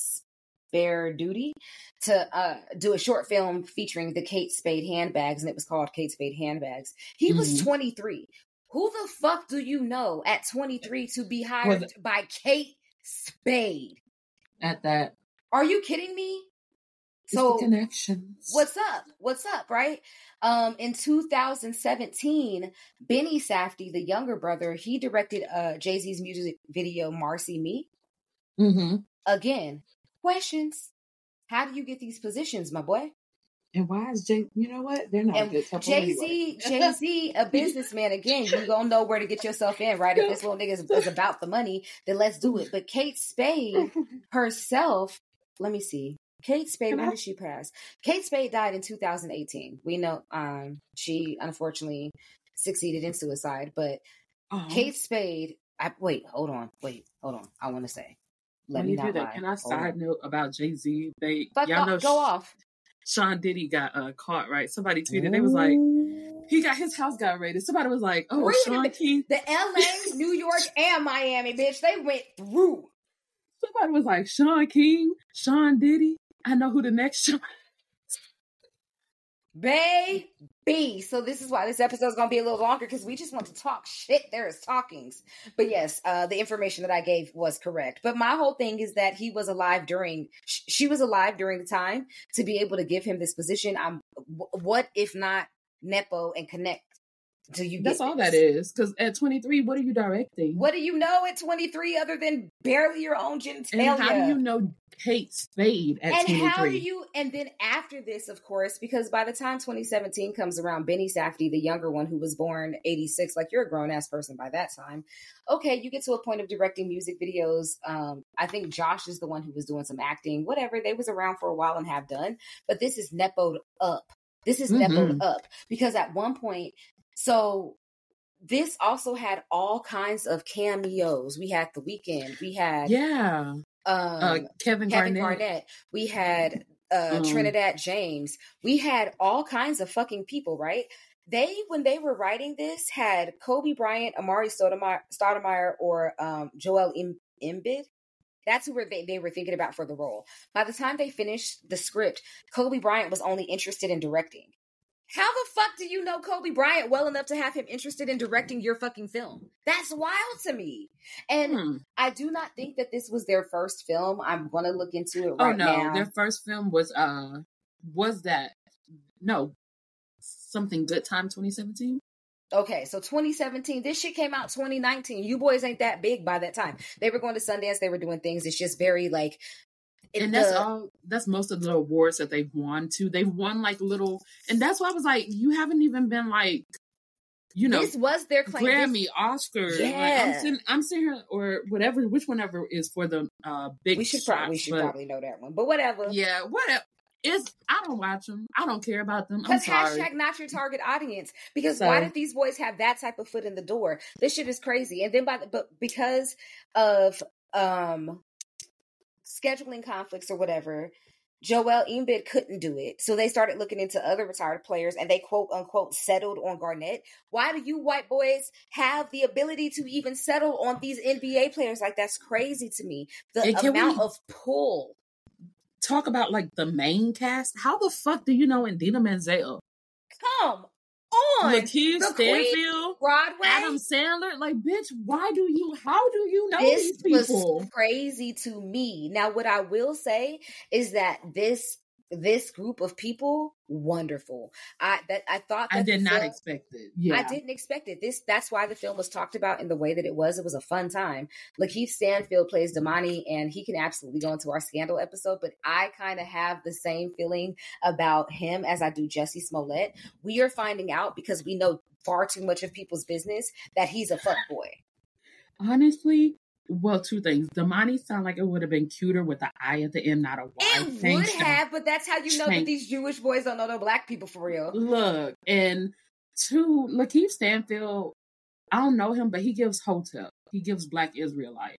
S1: Sperduti to uh, do a short film featuring the Kate Spade handbags, and it was called Kate Spade Handbags. He mm-hmm. was twenty-three. Who the fuck do you know at twenty-three to be hired it- by Kate Spade?
S2: At that.
S1: Are you kidding me?
S2: It's
S1: so
S2: the connections.
S1: What's up? What's up, right? Um, in two thousand seventeen, Benny Safdie, the younger brother, he directed uh, Jay-Z's music video, Marcy Me.
S2: Mm-hmm.
S1: Again, questions. How do you get these positions, my boy?
S2: And why is Jay, you know what? They're not
S1: and
S2: good couple
S1: Jay-Z,
S2: anyway.
S1: Jay-Z, a businessman, again, you gonna know where to get yourself in, right? If this little nigga is, is about the money, then let's do it. But Kate Spade herself, let me see. Kate Spade, when did she pass? Kate Spade died in two thousand eighteen. We know um, she unfortunately succeeded in suicide, but uh-huh. Kate Spade, I, wait, hold on, wait, hold on. I want to say, let
S2: when
S1: me
S2: you
S1: not
S2: do that,
S1: lie.
S2: can I
S1: hold
S2: side
S1: on.
S2: note about Jay-Z? They,
S1: Fuck
S2: y'all
S1: off,
S2: know
S1: go
S2: sh-
S1: off.
S2: Sean Diddy got uh, caught, right? Somebody tweeted, they was like, he got his house got raided. Somebody was like, oh,
S1: Wait
S2: Sean King.
S1: The L A, New York, and Miami, bitch, they went through.
S2: Somebody was like, Sean King, Sean Diddy. I know who the next Sean
S1: Baby. So this is why this episode is going to be a little longer, because we just want to talk shit. There is talkings. But yes, uh, the information that I gave was correct. But my whole thing is that he was alive during, sh- she was alive during the time to be able to give him this position. I'm, w- what if not Nepo and connect? Do you
S2: That's
S1: get
S2: all
S1: this?
S2: that is. Because at twenty-three, what are you directing?
S1: What do you know at twenty-three other than barely your own genitalia?
S2: And how do you know Kate Spade at
S1: and
S2: twenty-three?
S1: And how do you, and then after this, of course, because by the time twenty seventeen comes around, Benny Safdie, the younger one who was born eighty-six, like you're a grown ass person by that time. Okay, you get to a point of directing music videos. Um, I think Josh is the one who was doing some acting, whatever. They was around for a while and have done, but this is Nepo'd up. This is mm-hmm. Nepo'd up, because at one point, so this also had all kinds of cameos. We had The Weeknd. We had
S2: yeah,
S1: um,
S2: uh, Kevin,
S1: Kevin
S2: Garnett.
S1: Garnett. We had uh, um, Trinidad James. We had all kinds of fucking people, right? They, when they were writing this, had Kobe Bryant, Amari Stoudemire, Stoudemire or um, Joel Em- Embiid. That's who were they, they were thinking about for the role. By the time they finished the script, Kobe Bryant was only interested in directing. How the fuck do you know Kobe Bryant well enough to have him interested in directing your fucking film? That's wild to me. And hmm. I do not think that this was their first film. I'm going to look into it right
S2: oh, no.
S1: now.
S2: Their first film was, uh, was that, no, Something Good Time twenty seventeen?
S1: Okay, so twenty seventeen, this shit came out twenty nineteen. You boys ain't that big by that time. They were going to Sundance. They were doing things. It's just very like,
S2: and that's the, all, that's most of the awards that they've won too. They've won like little, and that's why I was like, you haven't even been like, you know,
S1: this was their claim.
S2: Grammy,
S1: this,
S2: Oscar.
S1: Yeah.
S2: Like, I'm sitting, I'm sitting here, or whatever, which whenever is for the uh, big
S1: We should,
S2: shots,
S1: probably, we should
S2: but,
S1: probably know that one, but whatever.
S2: Yeah, whatever. It's, I don't watch them. I don't care about them. I'm
S1: Because
S2: sorry.
S1: hashtag not your target audience. Because
S2: So-
S1: why did these boys have that type of foot in the door? This shit is crazy. And then by the, but because of um scheduling conflicts or whatever, Joel Embiid couldn't do it. So they started looking into other retired players, and they quote unquote settled on Garnett. Why do you white boys have the ability to even settle on these N B A players? Like, that's crazy to me. The
S2: And can
S1: amount
S2: we-
S1: of pull.
S2: Talk about like the main cast. How the fuck do you know Indina Menzel?
S1: Come on.
S2: Lakeith
S1: The queen.
S2: Stanfield?
S1: Broadway.
S2: Adam Sandler. Like, bitch, why do you? How do you know
S1: This
S2: these people?
S1: was crazy to me. Now, what I will say is that this this group of people, wonderful. I that I thought that
S2: I did
S1: the
S2: not
S1: film-
S2: expect it. Yeah,
S1: I didn't expect it. This that's why the film was talked about in the way that it was. It was a fun time. Lakeith Stanfield plays Damani, and he can absolutely go into our Scandal episode, but I kind of have the same feeling about him as I do Jussie Smollett. We are finding out, because we know far too much of people's business, that he's a fuckboy.
S2: Honestly, well, two things. Damani sound like it would have been cuter with the I at the end, not a Y.
S1: It would have, but that's how you know
S2: Change.
S1: that these Jewish boys don't know no black people for real.
S2: Look, and two, Lakeith Stanfield, I don't know him, but he gives Hotel. He gives Black Israelite.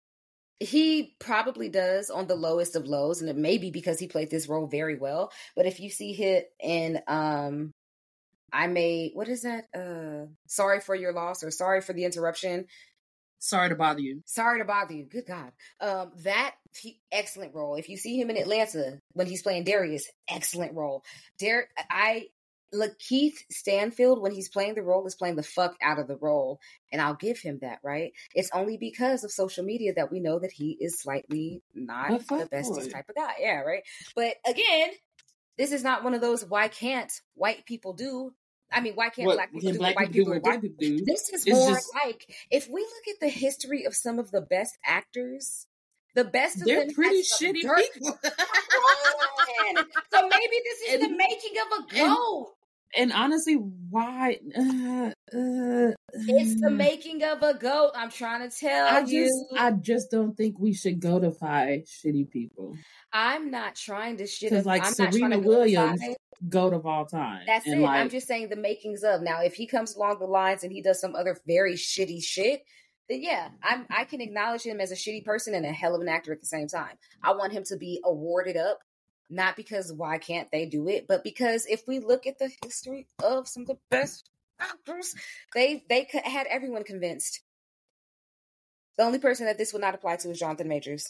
S1: He probably does on the lowest of lows, and it may be because he played this role very well. But if you see hit in um I may what is that? Uh Sorry for Your Loss, or Sorry for the Interruption.
S2: Sorry to bother you.
S1: Sorry to bother you. Good God. Um, that he, excellent role. If you see him in Atlanta when he's playing Darius, excellent role. Dar- I Lakeith Stanfield, when he's playing the role, is playing the fuck out of the role, and I'll give him that. Right? It's only because of social media that we know that he is slightly not the bestest type of guy. Yeah, right. But again, this is not one of those why can't white people do. I mean, why can't
S2: what,
S1: black people do
S2: black
S1: what white
S2: people
S1: people,
S2: do? What white people do?
S1: This is
S2: It's
S1: more
S2: just-
S1: like, if we look at the history of some of the best actors, the best of
S2: They're
S1: them
S2: pretty
S1: had some
S2: shitty
S1: dirt.
S2: people.
S1: Come on. So maybe this is
S2: And-
S1: the making of a goat.
S2: And honestly, why? Uh, uh,
S1: It's the
S2: uh,
S1: making of a goat. I'm trying to tell
S2: I
S1: you.
S2: just, I just don't think we should godify shitty people.
S1: I'm not trying to shit.
S2: Because like
S1: I'm not
S2: Serena
S1: trying to
S2: Williams,
S1: godify it.
S2: goat of all time.
S1: That's
S2: and
S1: it.
S2: Like,
S1: I'm just saying the makings of. Now, if he comes along the lines and he does some other very shitty shit, then yeah, I'm I can acknowledge him as a shitty person and a hell of an actor at the same time. I want him to be awarded up, not because why can't they do it, but because if we look at the history of some of the best actors, they they could- had everyone convinced. The only person that this would not apply to is Jonathan Majors.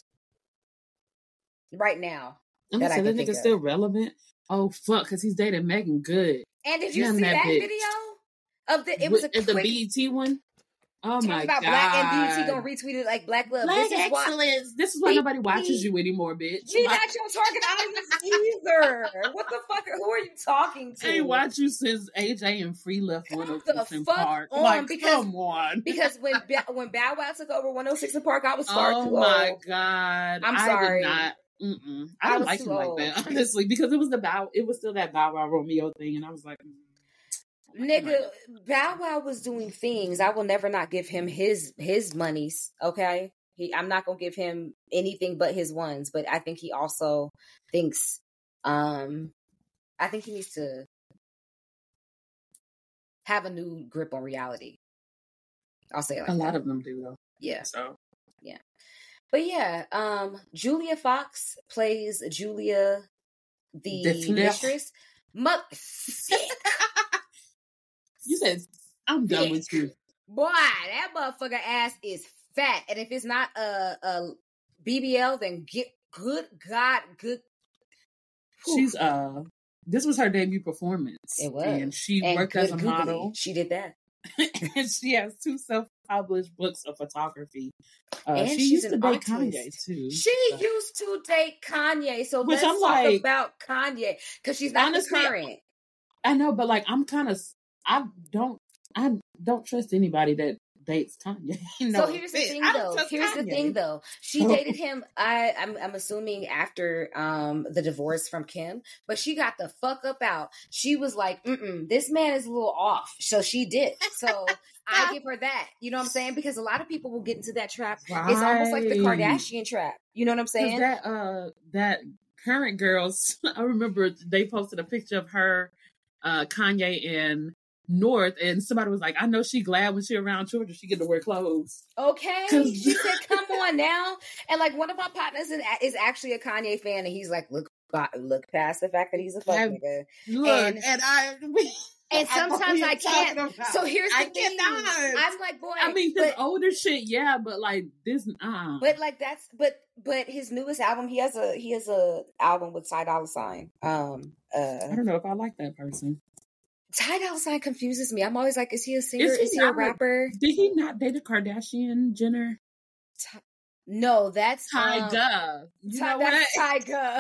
S1: Right now.
S2: I'm
S1: that I
S2: saying
S1: can
S2: that
S1: think
S2: nigga's
S1: of.
S2: still relevant. Oh fuck, because he's dating Megan Good.
S1: And did you
S2: Damn
S1: see
S2: that
S1: that,
S2: bitch.
S1: video of the? It was a
S2: With- the
S1: quick
S2: B E T one. Oh
S1: talking
S2: my
S1: about
S2: god!
S1: black and B E T gonna retweet it like Black Love.
S2: Black
S1: this is why
S2: excellence. This is why
S1: B E T
S2: nobody watches you anymore, bitch.
S1: she's
S2: Like,
S1: not your target audience either. What the fuck? Who are you talking to?
S2: I ain't watched you since A J and Free left
S1: Come
S2: one oh
S1: the
S2: six in
S1: fuck
S2: Park.
S1: on,
S2: Like,
S1: because-
S2: come on.
S1: Because when Ba- when Bow Wow took over one oh six in Park, I was far
S2: Oh
S1: too
S2: my
S1: old.
S2: god!
S1: I'm
S2: I
S1: sorry.
S2: Did not. Mm-mm. I
S1: I
S2: don't
S1: was
S2: like
S1: too
S2: him like
S1: old.
S2: that, honestly, because it was the Bow. It was still that Bow Wow Romeo thing, and I was like, mm, I like him
S1: Nigga,
S2: like that.
S1: Bow Wow was doing things. I will never not give him his his monies. Okay, he. I'm not gonna give him anything but his ones. But I think he also thinks. Um, I think he needs to have a new grip on reality. I'll say it like
S2: A
S1: that.
S2: lot of them do though.
S1: Yeah.
S2: So
S1: But yeah, um, Julia Fox plays Julia, the
S2: The flip.
S1: mistress. Mother,
S2: you said I'm done with you.
S1: boy, that motherfucker ass is fat, and if it's not a, a B B L, then get good God, good. Whew.
S2: She's uh, this was her debut performance.
S1: It was.
S2: and she
S1: And
S2: worked
S1: good
S2: as a
S1: googly.
S2: model.
S1: She did that,
S2: And she has two self-published books of photography. Uh,
S1: And
S2: she
S1: she's
S2: used to
S1: an
S2: date
S1: artist.
S2: Kanye too.
S1: She
S2: So-
S1: used to date Kanye, so
S2: Which
S1: let's
S2: I'm
S1: talk
S2: like-
S1: about Kanye because she's not
S2: Honestly,
S1: the current.
S2: I know, but like I'm kind of, I don't, I don't trust anybody that dates Kanye. No
S1: So here's the
S2: offense.
S1: thing,
S2: I don't
S1: though.
S2: trust
S1: Here's the
S2: Kanye.
S1: thing, though. She
S2: So-
S1: dated him. I, I'm, I'm assuming after um the divorce from Kim, but she got the fuck up out. She was like, "Mm, this man is a little off," so she did. So I give her that. You know what I'm saying? Because a lot of people will get into that trap. It's almost like the
S2: Right.
S1: Kardashian trap. You know what I'm
S2: 'Cause
S1: saying?
S2: that uh that current girls, I remember they posted a picture of her, uh Kanye and North, and somebody was like, I know she glad when she around children she get to wear clothes.
S1: Okay,
S2: 'Cause-
S1: she said, "Come on now." And like one of my partners is, is actually a Kanye fan, and he's like, "Look, look past the fact that he's a fuck
S2: I've-
S1: nigga."
S2: Look,
S1: And-
S2: and, I we,
S1: And
S2: I know
S1: sometimes
S2: what
S1: I
S2: you're
S1: can't.
S2: talking about.
S1: So here's the
S2: I
S1: thing.
S2: cannot.
S1: I'm like, boy.
S2: I mean, his
S1: but,
S2: older shit, yeah, but like this, uh.
S1: but like that's but but his newest album, he has a he has a album with Ty Dolla Sign. Um,
S2: I
S1: uh,
S2: don't know if I like that person.
S1: Ty Dolla $ign confuses me. I'm always like, is he a singer?
S2: Is he,
S1: is he a
S2: not,
S1: rapper?
S2: Did he not date a Kardashian Jenner?
S1: Ty- no, that's
S2: Tyga. Um, you
S1: Ty-
S2: know
S1: that's
S2: what?
S1: Tyga.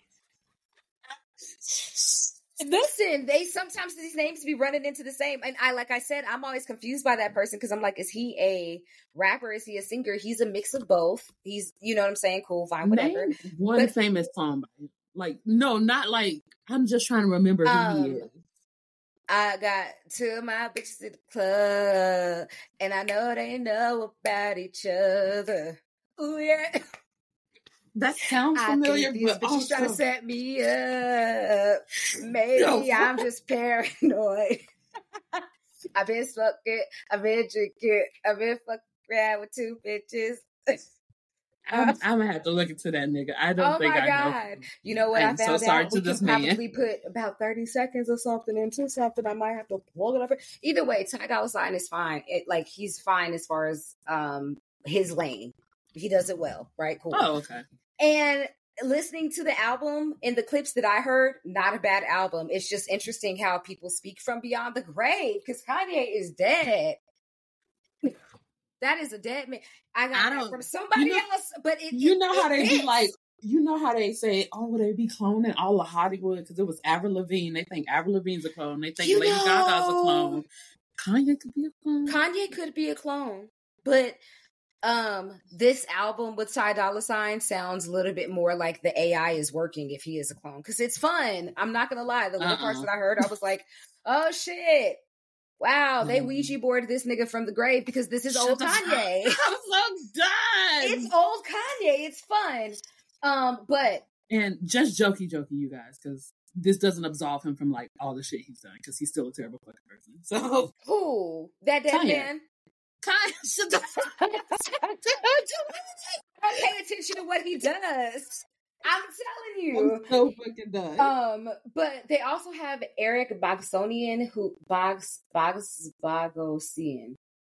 S1: Listen, they sometimes these names be running into the same, and I like I said, I'm always confused by that person because I'm like, is he a rapper? Is he a singer? He's a mix of both. He's, you know what I'm saying? Cool, fine, whatever.
S2: Name one but, famous song by him. Like, no, not like. I'm just trying to remember who um, he is.
S1: I got two of my bitches at the club, and I know they know about each other. Ooh yeah.
S2: That sounds familiar,
S1: I think these
S2: but
S1: bitches
S2: also...
S1: trying to set me up. Maybe no. I'm just paranoid. I've been smoking, I've been drinking, I've been fucking around with two bitches.
S2: I'm, I'm gonna have to look into that nigga. I don't
S1: oh
S2: think
S1: my
S2: I
S1: God.
S2: know.
S1: You know what?
S2: I'm
S1: I found
S2: so sorry
S1: out
S2: to
S1: we
S2: this
S1: can
S2: man.
S1: probably put about thirty seconds or something into something. I might have to plug it up. Either way, Ty Dolla $ign is fine. It like he's fine as far as um his lane. He does it well, right? Cool.
S2: Oh, okay.
S1: And listening to the album and the clips that I heard, not a bad album. It's just interesting how people speak from beyond the grave because Kanye is dead. That is a dead man. I got I that from somebody
S2: you know,
S1: else, but it,
S2: you
S1: it,
S2: know
S1: it
S2: how they
S1: fits.
S2: be like, you know how they say, oh, they be cloning all of Hollywood because it was Avril Lavigne. They think Avril Lavigne's a clone. They think
S1: you
S2: Lady
S1: know,
S2: Gaga's a clone. Kanye could be a clone.
S1: Kanye could be a clone, but um, this album with Ty Dolla $ign sounds a little bit more like the A I is working if he is a clone because it's fun. I'm not gonna lie, the little uh-uh. parts that I heard, I was like, oh shit. Wow, they mm. Ouija boarded this nigga from the grave because this is Shut old Kanye.
S2: I'm so done.
S1: It's old Kanye. It's fun. Um, but
S2: and just jokey jokey, you guys, because this doesn't absolve him from like all the shit he's done because he's still a terrible fucking person. So
S1: who? That dead Kanye. man?
S2: Kanye, shut the fuck up.
S1: I pay attention to what he does. I'm telling you.
S2: I'm so fucking done.
S1: Um, but they also have Eric Bogosian, who Bogs Bogs Bogosian.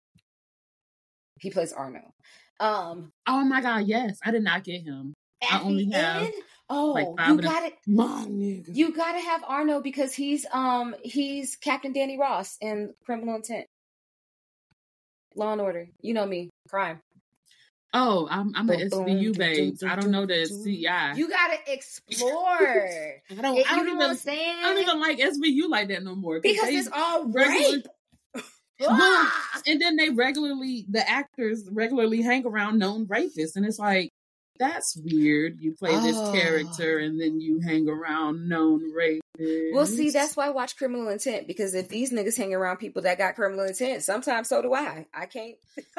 S1: He plays Arno. Um.
S2: Oh my God! Yes, I did not get him. I only have.
S1: End, oh,
S2: like
S1: you got it.
S2: My nigga.
S1: You got to have Arno because he's um he's Captain Danny Ross in Criminal Intent. Law and Order. You know me. Crime.
S2: Oh, I'm I'm an S V U babes. I don't know the C I.
S1: You gotta explore.
S2: I don't.
S1: It,
S2: I don't
S1: you know
S2: even.
S1: what I'm saying?
S2: I don't even like S V U like that no more
S1: because it's all rape.
S2: Ah! And then they regularly, the actors regularly hang around known rapists, and it's like, that's weird. You play oh. this character and then you hang around known rapists.
S1: Well, see, that's why I watch Criminal Intent, because if these niggas hang around people that got criminal intent, sometimes so do I. I can't.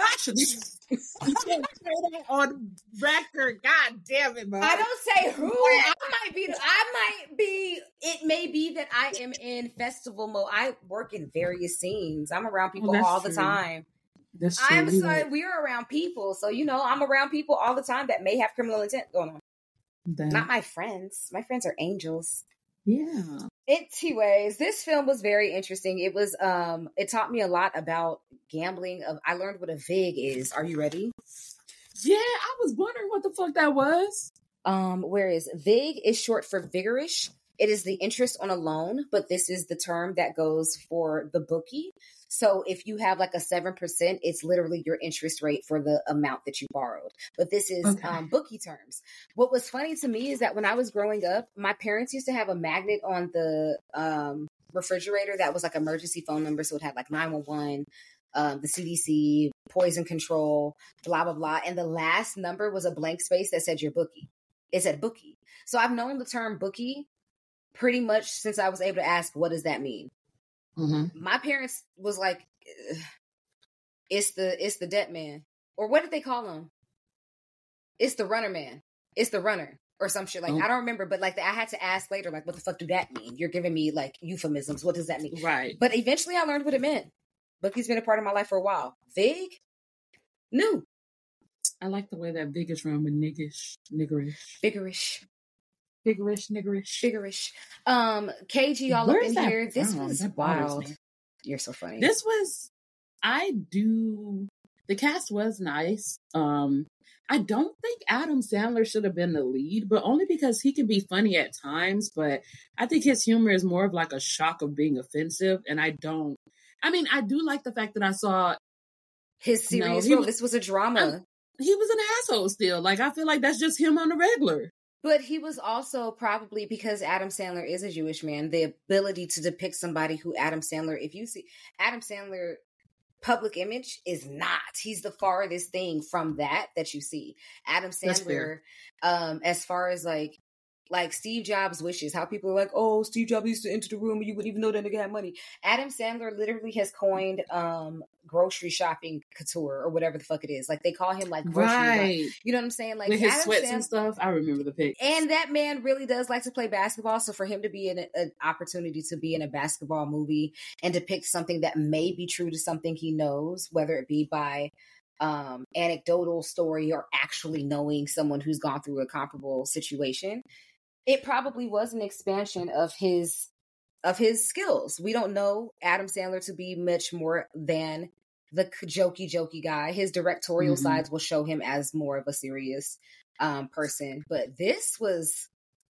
S2: on record, God damn it, man.
S1: I don't say who. I might be. I might be. It may be that I am in festival mode. I work in various scenes. I'm around people oh, all true. the time.
S2: That's true.
S1: I'm sorry, we're around people, so you know I'm around people all the time that may have criminal intent going on. That. Not my friends. My friends are angels.
S2: Yeah.
S1: Anyways, this film was very interesting. It was um it taught me a lot about gambling. Of I learned what a vig is. Are you ready?
S2: Yeah, I was wondering what the fuck that was.
S1: Um, where is vig is short for vigorish. It is the interest on a loan, but this is the term that goes for the bookie. So if you have like a seven percent, it's literally your interest rate for the amount that you borrowed. But this is okay. um, bookie terms. What was funny to me is that when I was growing up, my parents used to have a magnet on the um, refrigerator that was like emergency phone number. So it had like nine one one, um, the C D C, poison control, blah, blah, blah. And the last number was a blank space that said your bookie. It said bookie. So I've known the term bookie pretty much since I was able to ask, what does that mean? Mm-hmm. My parents was like, it's the it's the debt man. Or what did they call him? It's the runner man. It's the runner. Or some shit. Like, oh. I don't remember, but like I had to ask later, like, what the fuck do that mean? You're giving me like euphemisms. What does that mean?
S2: Right.
S1: But eventually I learned what it meant. Bookie's been a part of my life for a while. Vig? New.
S2: I like the way that Vig is run with niggish, niggerish.
S1: Vigorish.
S2: Vigorish, niggerish.
S1: Vigorish. Um, K G all
S2: Where's
S1: up in here.
S2: From?
S1: This was
S2: that
S1: wild. You're so funny.
S2: This was, I do, the cast was nice. Um, I don't think Adam Sandler should have been the lead, but only because he can be funny at times. But I think his humor is more of like a shock of being offensive. And I don't, I mean, I do like the fact that I saw
S1: his serious
S2: no,
S1: role. This was a drama.
S2: I'm, he was an asshole still. Like, I feel like that's just him on the regular.
S1: But he was also probably, because Adam Sandler is a Jewish man, the ability to depict somebody who Adam Sandler, if you see Adam Sandler public image is not, he's the farthest thing from that that you see. Adam Sandler, um, as far as like, like Steve Jobs' wishes, how people are like, oh, Steve Jobs used to enter the room and you wouldn't even know that nigga had money. Adam Sandler literally has coined um, grocery shopping couture or whatever the fuck it is. Like they call him like grocery,
S2: right?
S1: Like, you know what I'm saying? Like
S2: with his
S1: Adam
S2: sweats
S1: Sand-
S2: and stuff. I remember the pic.
S1: And that man really does like to play basketball. So for him to be in an opportunity to be in a basketball movie and depict something that may be true to something he knows, whether it be by um, anecdotal story or actually knowing someone who's gone through a comparable situation, it probably was an expansion of his of his skills. We don't know Adam Sandler to be much more than the jokey, jokey guy. His directorial mm-hmm. sides will show him as more of a serious um, person. But this was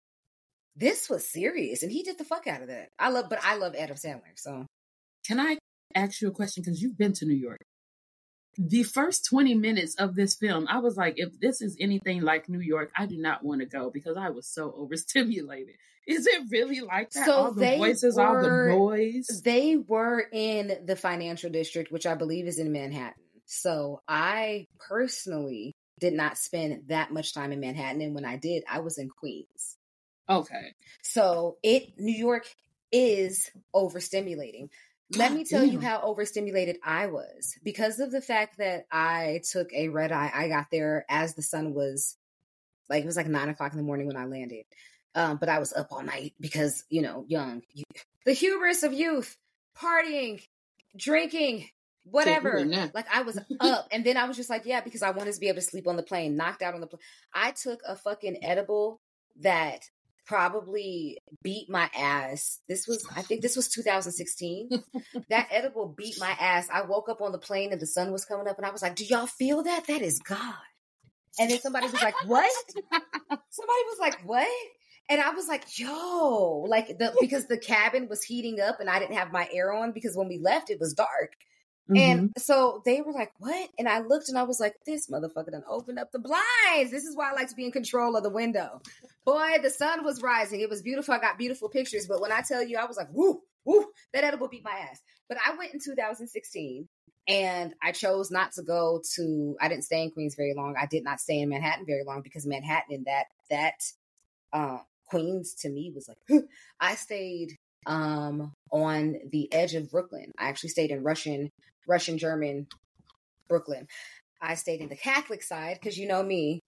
S1: this was serious, and he did the fuck out of that. I love, but I love Adam Sandler. So,
S2: can I ask you a question? Because you've been to New York. The first twenty minutes of this film, I was like, if this is anything like New York, I do not want to go because I was so overstimulated. Is it really like that?
S1: So
S2: all the
S1: they
S2: voices,
S1: were,
S2: all the noise?
S1: They were in the financial district, which I believe is in Manhattan. So I personally did not spend that much time in Manhattan. And when I did, I was in Queens.
S2: Okay.
S1: So it New York is overstimulating. Let me tell you how overstimulated I was because of the fact that I took a red eye. I got there as the sun was like, it was like nine o'clock in the morning when I landed. Um, but I was up all night because, you know, young, the hubris of youth, partying, drinking, whatever. Like I was up and then I was just like, yeah, because I wanted to be able to sleep on the plane, knocked out on the plane. I took a fucking edible that probably beat my ass. This was, I think this was two thousand sixteen. That edible beat my ass. I woke up on the plane and the sun was coming up and I was like, do y'all feel that? That is God. And then somebody was like, what? Somebody was like, what? And I was like, yo, like the, because the cabin was heating up and I didn't have my air on because when we left, it was dark. Mm-hmm. And so they were like, what? And I looked and I was like, this motherfucker done opened up the blinds. This is why I like to be in control of the window. Boy, the sun was rising. It was beautiful. I got beautiful pictures. But when I tell you, I was like, woo, woo, that edible beat my ass. But I went in two thousand sixteen and I chose not to go to, I didn't stay in Queens very long. I did not stay in Manhattan very long because Manhattan and that, that, uh, Queens to me was like, I stayed um, on the edge of Brooklyn. I actually stayed in Russian, Russian, German Brooklyn. I stayed in the Catholic side because you know me.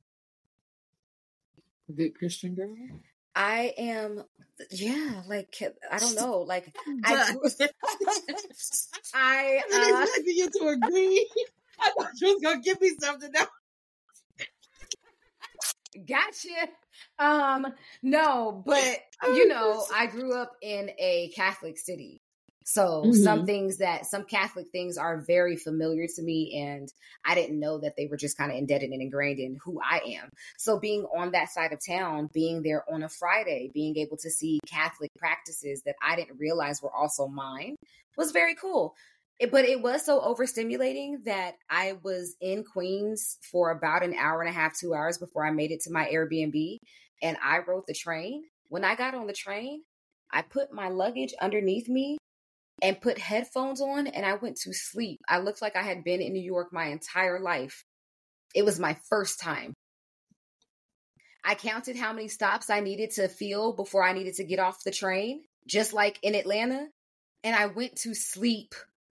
S2: The Christian girl?
S1: I am, yeah, like, I don't know, like, I, I, uh,
S2: I was expecting you to agree. I thought you was going to give me something else.
S1: Gotcha. Um, no, but you know, I grew up in a Catholic city. So mm-hmm. some things that some Catholic things are very familiar to me. And I didn't know that they were just kind of indebted and ingrained in who I am. So being on that side of town, being there on a Friday, being able to see Catholic practices that I didn't realize were also mine was very cool. It, but it was so overstimulating that I was in Queens for about an hour and a half, two hours before I made it to my Airbnb. And I rode the train. When I got on the train, I put my luggage underneath me and put headphones on and I went to sleep. I looked like I had been in New York my entire life. It was my first time. I counted how many stops I needed to feel before I needed to get off the train, just like in Atlanta. And I went to sleep.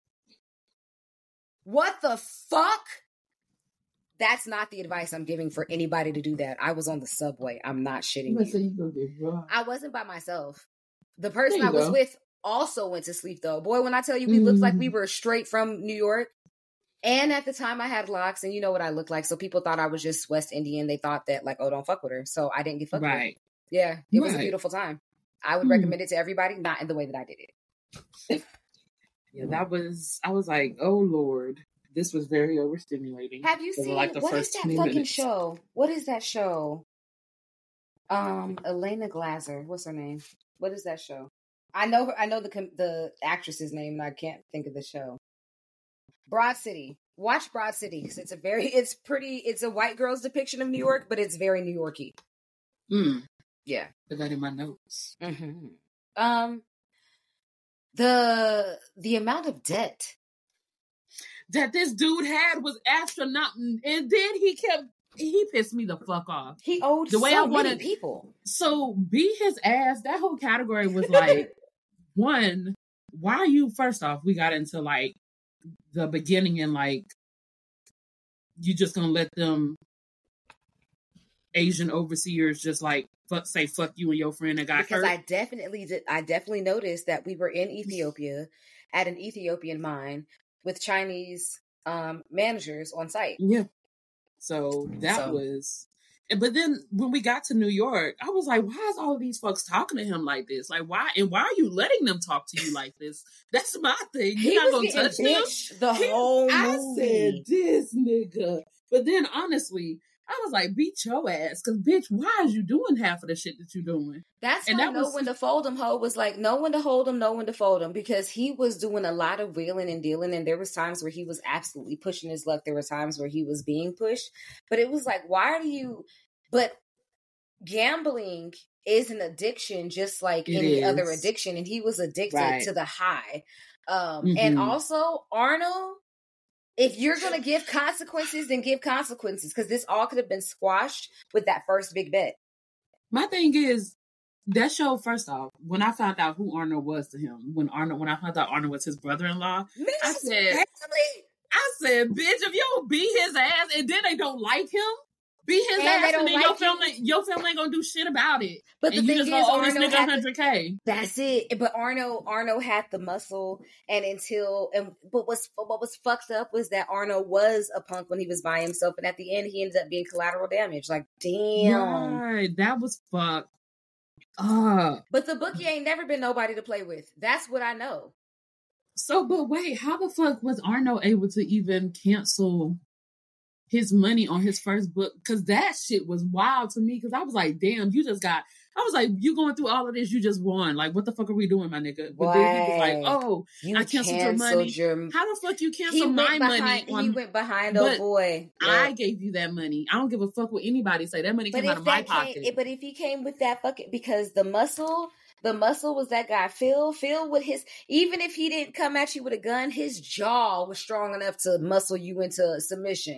S1: What the fuck? That's not the advice I'm giving for anybody to do that. I was on the subway. I'm not shitting you.
S2: you gonna get robbed.
S1: I wasn't by myself. The person I
S2: go.
S1: was with also went to sleep though. Boy, when I tell you we mm. looked like we were straight from New York. And at the time I had locks and you know what I looked like. So people thought I was just West Indian. They thought that like, oh, don't fuck with her. So I didn't get fucked
S2: right.
S1: with. Yeah. It
S2: right.
S1: was a beautiful time. I would mm. recommend it to everybody, not in the way that I did it.
S2: Yeah, that was, I was like, oh Lord, this was very overstimulating.
S1: Have you
S2: for,
S1: seen
S2: like, the
S1: what is
S2: first
S1: that
S2: twenty
S1: fucking
S2: minutes.
S1: show? What is that show? Um, Elena Glazer. What's her name? What is that show? I know her. I know the com- the actress's name, and I can't think of the show. Broad City. Watch Broad City because it's a very, it's pretty. It's a white girl's depiction of New York, but it's very New Yorky.
S2: Mm.
S1: Yeah.
S2: Put that in my notes.
S1: Mm-hmm. Um, the the amount of debt
S2: that this dude had was astronomical, and then he kept he pissed me the fuck off.
S1: He owed
S2: the way
S1: so
S2: I wanted
S1: many people.
S2: So beat his ass. That whole category was like, one, why are you? First off, we got into like the beginning and like you just gonna let them Asian overseers just like fuck say fuck you and your friend that got
S1: because
S2: hurt?
S1: I definitely did. I definitely noticed that we were in Ethiopia at an Ethiopian mine with Chinese um, managers on site.
S2: Yeah. So that
S1: So-
S2: was, but then when we got to New York, I was like, why is all of these folks talking to him like this? Like, why? And why are you letting them talk to you like this? That's my thing. You're
S1: He
S2: not
S1: was
S2: gonna
S1: getting
S2: touch them.
S1: bitched the
S2: He-
S1: whole
S2: I
S1: movie.
S2: said, this nigga. But then honestly, I was like, beat your ass. Because, bitch, why is you doing half of the shit that you're doing?
S1: That's
S2: And
S1: why
S2: that
S1: know
S2: was-
S1: when to fold him ho was like, know when to hold him, know when to fold him, because he was doing a lot of wheeling and dealing, and there was times where he was absolutely pushing his luck. There were times where he was being pushed, but it was like, why do you? But gambling is an addiction, just like
S2: It
S1: any other
S2: is.
S1: addiction, and he was addicted
S2: Right.
S1: to the high. Um, And
S2: Mhm.
S1: also, Arnold, if you're gonna give consequences, then give consequences, because this all could have been squashed with that first big bet.
S2: My thing is, that show, first off, when I found out who Arnold was to him, when Arnold, when I found out Arnold was his brother-in-law,
S1: Man,
S2: I
S1: this is
S2: said-
S1: family.
S2: I said, bitch, if you don't beat his ass and then they don't like him, beat his
S1: And they
S2: ass
S1: don't
S2: and then
S1: like
S2: your
S1: him.
S2: family, your family ain't gonna do shit about it.
S1: But the
S2: and you
S1: thing
S2: just
S1: is,
S2: gonna owe this
S1: Arnold
S2: nigga
S1: had
S2: one hundred K.
S1: That's it. But Arno, Arno had the muscle, and until and but what's what was fucked up was that Arno was a punk when he was by himself, and at the end he ended up being collateral damage. Like, damn.
S2: Right, that was fucked up.
S1: But the bookie ain't never been nobody to play with. That's what I know.
S2: So, but wait, how the fuck was Arno able to even cancel his money on his first book? Because that shit was wild to me. Because I was like, damn, you just got. I was like, you going through all of this, you just won. Like, what the fuck are we doing, my nigga? But then he was like,
S1: Right.
S2: oh,
S1: You
S2: I canceled your money.
S1: canceled your.
S2: how the fuck you
S1: He
S2: cancel my
S1: went
S2: money
S1: behind.
S2: on
S1: He went behind.
S2: but
S1: Oh boy.
S2: I
S1: Yep.
S2: gave you that money. I don't give a fuck what anybody say. That money
S1: But
S2: came out
S1: if
S2: of my
S1: that
S2: pocket.
S1: came, but if he came with that fucking, because the muscle, the muscle was that guy Phil. Phil with his, even if he didn't come at you with a gun, his jaw was strong enough to muscle you into submission.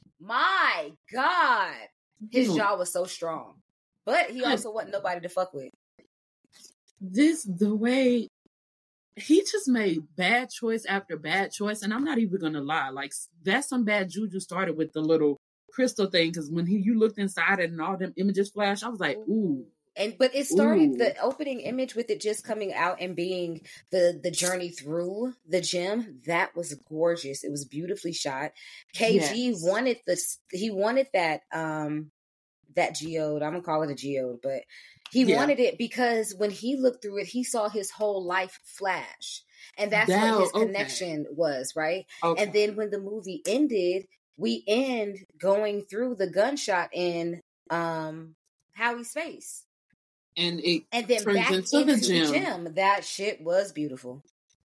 S1: My God, his
S2: Hmm.
S1: jaw was so strong. But he also wasn't nobody to fuck with.
S2: This the way he just made bad choice after bad choice, and I'm not even gonna lie. Like, that's some bad juju started with the little crystal thing, because when he you looked inside it and all them images flashed, I was like, ooh.
S1: And but it started
S2: Ooh.
S1: the opening image with it just coming out and being the the journey through the gym. That was gorgeous. It was beautifully shot. K G
S2: Yes.
S1: wanted the he wanted that um that geode. I'm gonna call it a geode, but he
S2: Yeah.
S1: wanted it because when he looked through it, he saw his whole life flash, and that's
S2: That-
S1: what his
S2: okay.
S1: connection was, right?
S2: Okay.
S1: And then when the movie ended, we end going through the gunshot in um Howie's face.
S2: and it
S1: And then
S2: turns
S1: back
S2: into
S1: into,
S2: the
S1: the,
S2: gym.
S1: gym. That shit was beautiful.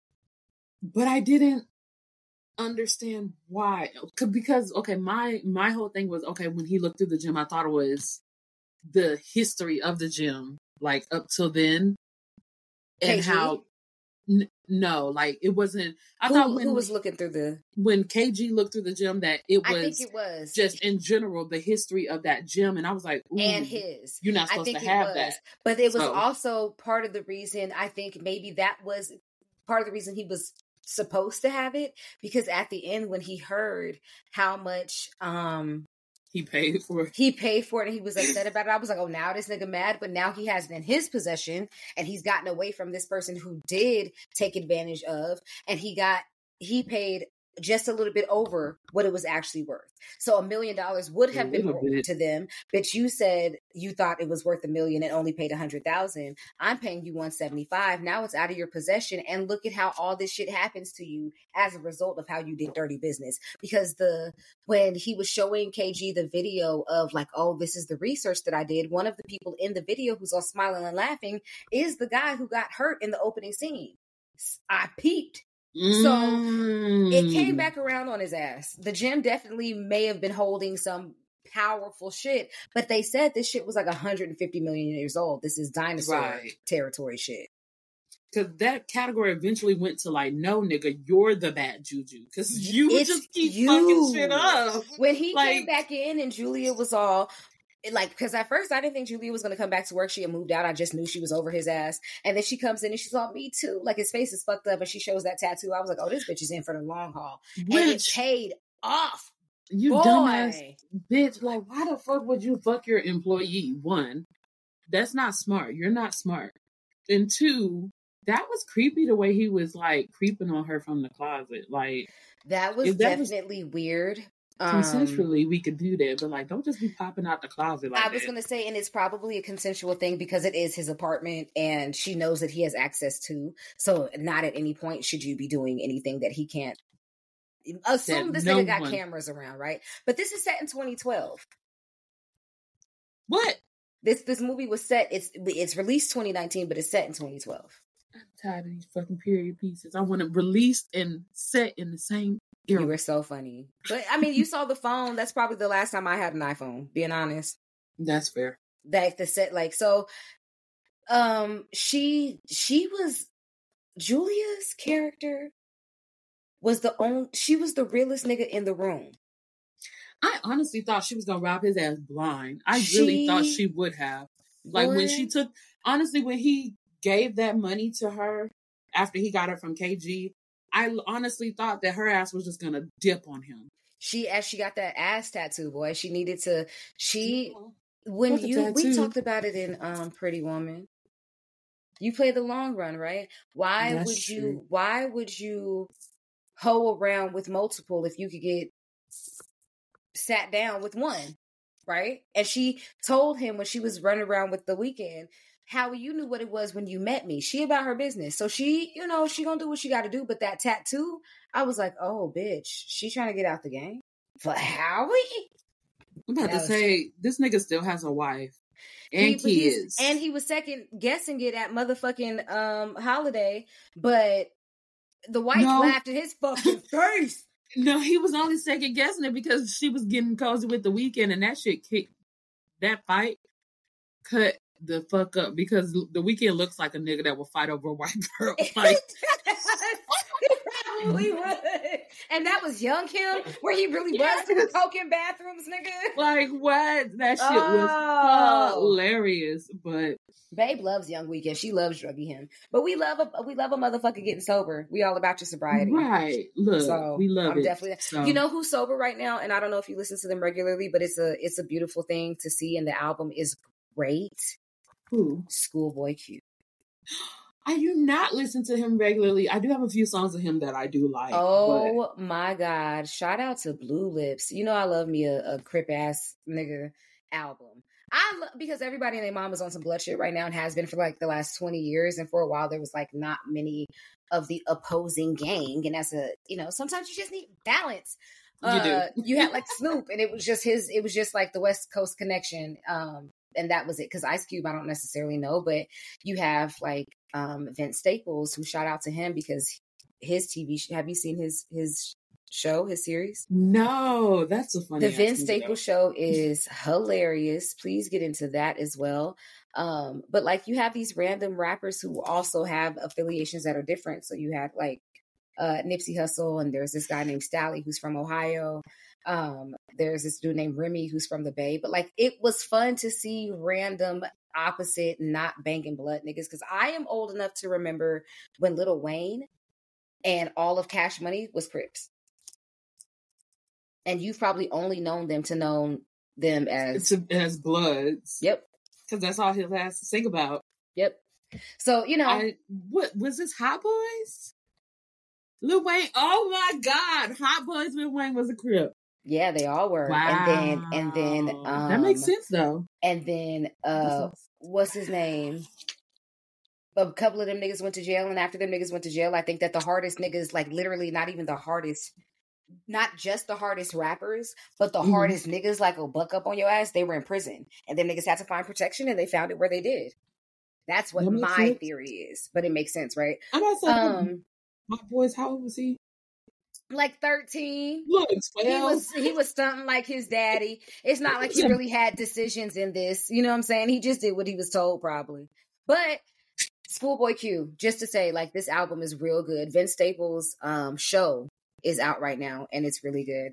S2: but I didn't understand why. C- Because okay, my my whole thing was okay when he looked through the gym. I thought it was the history of the gym, like up till then, and
S1: K G?
S2: how. N- no, like it wasn't. I
S1: Who,
S2: thought when
S1: who was looking through the?
S2: when K G looked through the gym that it
S1: I
S2: was
S1: think it was
S2: just in general the history of that gym, and I was like, ooh,
S1: and his.
S2: you're not
S1: I
S2: supposed
S1: think
S2: to
S1: it
S2: have
S1: was,
S2: that.
S1: but it was
S2: So-
S1: also part of the reason. I think maybe that was part of the reason he was supposed to have it, because at the end when he heard how much um
S2: He paid for it.
S1: he paid for it and he was upset about it, I was like, oh, now this nigga mad, but now he has it in his possession and he's gotten away from this person who did take advantage of, and he got he paid just a little bit over what it was actually worth. So a million dollars would have been more
S2: bit.
S1: to them, but you said you thought it was worth a million and only paid a hundred thousand. I'm paying you one seventy-five. Now it's out of your possession. And look at how all this shit happens to you as a result of how you did dirty business. Because the, when he was showing K G the video of like, oh, this is the research that I did. One of the people in the video who's all smiling and laughing is the guy who got hurt in the opening scene. I peeped. So
S2: Mm.
S1: it came back around on his ass. The gym definitely may have been holding some powerful shit, but they said this shit was like one hundred fifty million years old. This is dinosaur
S2: Right.
S1: territory shit.
S2: Because that category eventually went to like, no, nigga, you're the bad juju. Because you
S1: It's
S2: just keep
S1: you.
S2: fucking shit up.
S1: When he
S2: Like-
S1: came back in and Julia was all like, because at first I didn't think Julia was going to come back to work. She had moved out. I just knew she was over his ass. And then she comes in and she's all, me too. Like his face is fucked up and she shows that tattoo. I was like, oh, this bitch is in for the long haul. And it
S2: Which,
S1: paid off.
S2: you
S1: Boy.
S2: dumbass bitch, like, why the fuck would you fuck your employee? One, that's not smart. You're not smart. And two, that was creepy the way he was like creeping on her from the closet. Like,
S1: That was
S2: If that was-
S1: definitely weird. Um,
S2: consensually, we could do that, but like, don't just be popping out the closet like
S1: I was
S2: that.
S1: going to say, and it's probably a consensual thing because it is his apartment and she knows that he has access to. So not at any point should you be doing anything that he can't. Assume
S2: That
S1: this
S2: no
S1: nigga got
S2: one-
S1: cameras around, right? But this is set in twenty twelve.
S2: What?
S1: This this movie was set. It's it's released twenty nineteen, but it's set in twenty twelve.
S2: I'm tired of these fucking period pieces. I want it released and set in the same
S1: You
S2: era.
S1: were so funny, but I mean, you saw the phone. That's probably the last time I had an iPhone. Being honest.
S2: That's fair.
S1: That the set like so um she she was Julia's character was the only she was the realest nigga in the room.
S2: I honestly thought she was gonna rob his ass blind. I really thought
S1: She
S2: she would have. Like when she
S1: would.
S2: took, honestly, when he gave that money to her after he got her from K G, I l- honestly thought that her ass was just gonna dip on him.
S1: She as she got that ass tattoo, boy. She needed to she
S2: Not
S1: when
S2: the
S1: you we
S2: tattoo.
S1: talked about it in um Pretty Woman. You play the long run, right? Why
S2: That's
S1: would you
S2: true.
S1: why would you hoe around with multiple if you could get sat down with one, right? And she told him when she was running around with The Weeknd, Howie, you knew what it was when you met me. She about her business. So she, you know, she gonna do what she gotta do. But that tattoo, I was like, oh, bitch, she trying to get out the game? For Howie?
S2: I'm about
S1: That
S2: to
S1: was-
S2: say, this nigga still has a wife and
S1: He- but he's-
S2: kids.
S1: And he was second guessing it at motherfucking um Holiday, but the wife
S2: No.
S1: laughed in his fucking face.
S2: No, he was only second guessing it because she was getting cozy with The Weeknd, and that shit kicked, that fight cut the fuck up because The Weeknd looks like a nigga that will fight over a white girl. Like,
S1: He probably would. And that was young Kim, where he really was doing
S2: Yes.
S1: coke in bathrooms, nigga.
S2: like what? That shit was
S1: Oh.
S2: hilarious. But
S1: Babe loves Young Weekend. She loves druggy him. But we love a we love a motherfucker getting sober. We all about your sobriety.
S2: right, look,
S1: So,
S2: we love
S1: I'm
S2: it.
S1: definitely
S2: So,
S1: You know who's sober right now? And I don't know if you listen to them regularly, but it's a it's a beautiful thing to see, and the album is great.
S2: who?
S1: Schoolboy Q.
S2: I do not listen to him regularly. I do have a few songs of him that I do like. but
S1: Oh my God. Shout out to Blue Lips. You know I love me a, a crip ass nigga album. I love because everybody and their mom is on some blood shit right now and has been for like the last twenty years. And for a while there was like not many of the opposing gang. And as a, you know, sometimes you just need balance.
S2: You
S1: Uh,
S2: do.
S1: you had like Snoop and it was just his, it was just like the West Coast connection. Um, and that was it. Cause Ice Cube, I don't necessarily know, but you have like um Vince Staples, who shout out to him because his T V, sh- have you seen his, his show, his series?
S2: no, that's a funny.
S1: The
S2: ass
S1: Vince
S2: movie, though.
S1: Staples show is hilarious. Please get into that as well. Um, but like you have these random rappers who also have affiliations that are different. So you had like uh, Nipsey Hussle, and there's this guy named Stally who's from Ohio. Um, there's this dude named Remy who's from the Bay. But like it was fun to see random opposite, not banging blood niggas. Because I am old enough to remember when Lil Wayne and all of Cash Money was Crips. And you've probably only known them to know them as
S2: It's as Bloods.
S1: yep,
S2: Because that's all he has to sing about.
S1: yep. So you know,
S2: I what was this Hot Boys? Lil Wayne, oh my God. Hot Boys Lil Wayne was a Crip.
S1: Yeah, they all were.
S2: Wow.
S1: And then, and then, um,
S2: that makes sense though.
S1: And then, uh, what's his name? A couple of them niggas went to jail, and after them niggas went to jail, I think that the hardest niggas, like literally not even the hardest, not just the hardest rappers, but the mm-hmm. hardest niggas, like a buck up on your ass, they were in prison. And them niggas had to find protection, and they found it where they did. That's what my sense. theory is. But it makes sense, right?
S2: I'm also, um, my boys, how old was he?
S1: Like thirteen.
S2: Look,
S1: he was he was stunting like his daddy. It's not like he really had decisions in this. You know what I'm saying? He just did what he was told, probably. But Schoolboy Q, just to say, like, this album is real good. Vince Staples' um, show is out right now, and it's really good.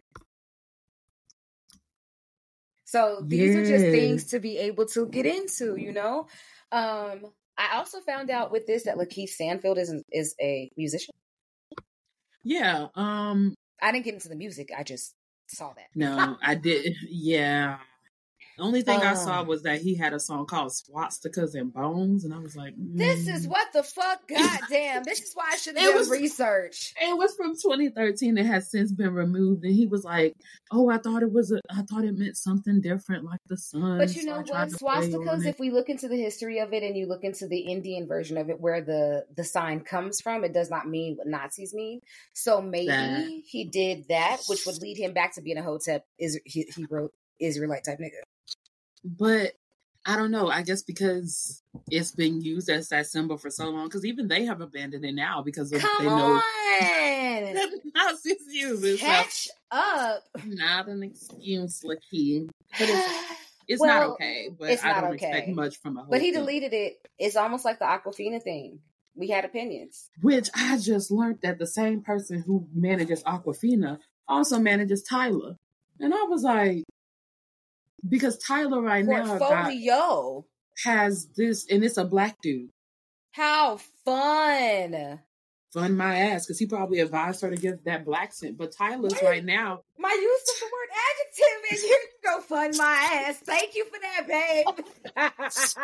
S1: So these yes. are just things to be able to get into, you know? Um, I also found out with this that Lakeith Stanfield is is a musician.
S2: Yeah. Um,
S1: I didn't get into the music. I just saw that.
S2: No, I did. Yeah. The only thing uh, I saw was that he had a song called Swastikas and Bones, and I was like, mm.
S1: "This is what the fuck, goddamn! This is why I should have done research."
S2: It was from twenty thirteen. It has since been removed, and he was like, "Oh, I thought it was a, I thought it meant something different, like the sun."
S1: But you know so what, swastikas? If we look into the history of it, and you look into the Indian version of it, where the the sign comes from, it does not mean what Nazis mean. So maybe that. he did that, which would lead him back to being a Hotep. Is he, he wrote Israelite type nigga?
S2: But I don't know. I guess because it's been used as that symbol for so long. Because even they have abandoned it now because of,
S1: Come
S2: they know
S1: on.
S2: that Nazis use it.
S1: Catch
S2: so,
S1: up.
S2: Not an excuse, Lakeith. But it's, it's
S1: well,
S2: not okay. But
S1: it's
S2: I
S1: not
S2: don't
S1: okay.
S2: expect much from a.
S1: But he deleted it. It's almost like the Aquafina thing. We had opinions.
S2: Which I just learned that the same person who manages Aquafina also manages Tyler, and I was like. Because Tyler right now
S1: got,
S2: has this, and it's a black dude.
S1: How fun!
S2: Fun my ass, because he probably advised her to get that black scent. But Tyler's Wait, right now.
S1: My use of the word adjective, and here you go, fun my ass. Thank you for that,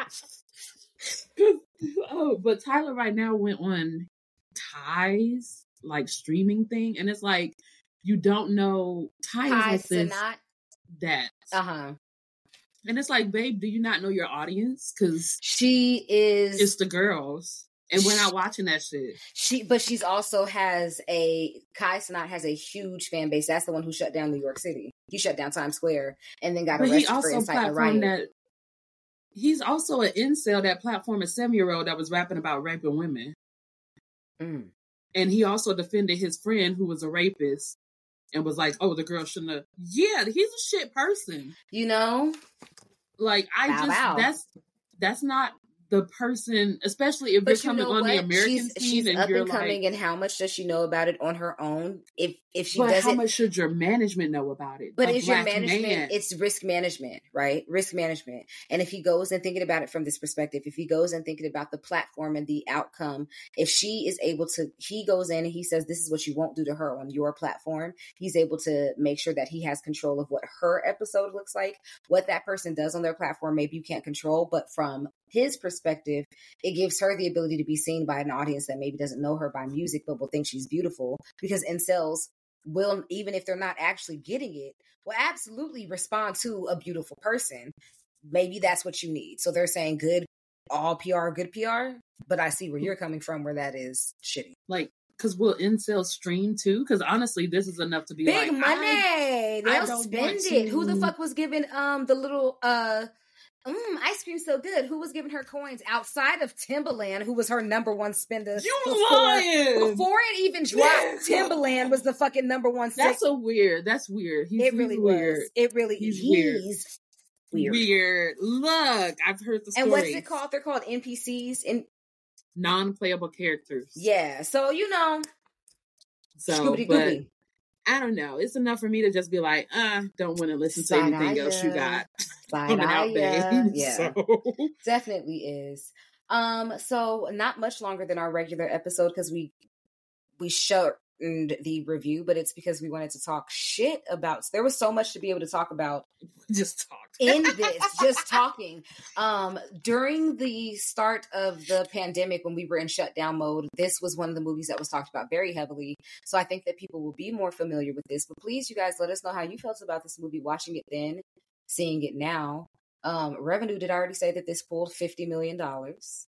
S2: babe. Oh, but Tyler right now went on Ty's like streaming thing, and it's like you don't know Ty, Ty is like this, that.
S1: Uh huh.
S2: And it's like, babe, do you not know your audience? Because
S1: she is.
S2: It's the girls. And we're not watching that shit.
S1: She, but she's also has a, Kai Cenat has a huge fan base. That's the one who shut down New York City. He shut down Times Square and then got but arrested for inciting a riot. That,
S2: he's also an incel that platform a seven-year-old that was rapping about raping women.
S1: Mm.
S2: And he also defended his friend who was a rapist. And was like, oh, the girl shouldn't have. Yeah, he's a shit person.
S1: You know?
S2: Like, I bow, just, bow. that's that's not the person, especially if
S1: but
S2: you're coming
S1: you know
S2: on
S1: what?
S2: the American
S1: she's,
S2: scene
S1: she's
S2: and
S1: up
S2: you're
S1: and coming,
S2: like,
S1: and how much does she know about it on her own? If if she
S2: but
S1: doesn't,
S2: how much should your management know about it?
S1: But
S2: a
S1: is your management?
S2: Man.
S1: It's risk management, right? Risk management. And if he goes and thinking about it from this perspective, if he goes and thinking about the platform and the outcome, if she is able to, he goes in and he says, "This is what you won't do to her on your platform." He's able to make sure that he has control of what her episode looks like. What that person does on their platform, maybe you can't control, but from his perspective, it gives her the ability to be seen by an audience that maybe doesn't know her by music, but will think she's beautiful, because incels will, even if they're not actually getting it, will absolutely respond to a beautiful person. Maybe that's what you need. So they're saying good, all P R, good P R, but I see where you're coming from, where that is shitty.
S2: Like, because will incels stream too? Because honestly, this is enough to be
S1: big
S2: like,
S1: money.
S2: I,
S1: They'll
S2: I
S1: spend it. Who the fuck was giving um the little uh Mm, ice cream so good. Who was giving her coins outside of Timbaland, who was her number one spender?
S2: You
S1: before,
S2: lying!
S1: Before it even dropped, yeah. Timbaland was the fucking number one.
S2: That's a weird. That's weird. He's,
S1: it really
S2: he's
S1: was.
S2: Weird.
S1: It really
S2: he's,
S1: he's
S2: weird.
S1: weird.
S2: Weird. Look, I've heard the story.
S1: And what's it called? They're called N P Cs. In
S2: non-playable characters.
S1: Yeah. So you know.
S2: So, Scooby-Doo. But I don't know. It's enough for me to just be like, uh, don't want to listen to anything else you got coming out, babe.
S1: Yeah,
S2: so.
S1: Definitely is. Um, so not much longer than our regular episode, because we we short the review, but it's because we wanted to talk shit about. There was so much to be able to talk about.
S2: Just talk
S1: in this, just talking. Um, during the start of the pandemic, when we were in shutdown mode, this was one of the movies that was talked about very heavily. So I think that people will be more familiar with this. But please, you guys, let us know how you felt about this movie, watching it then, seeing it now. Um, revenue, did I already say that this pulled fifty million dollars?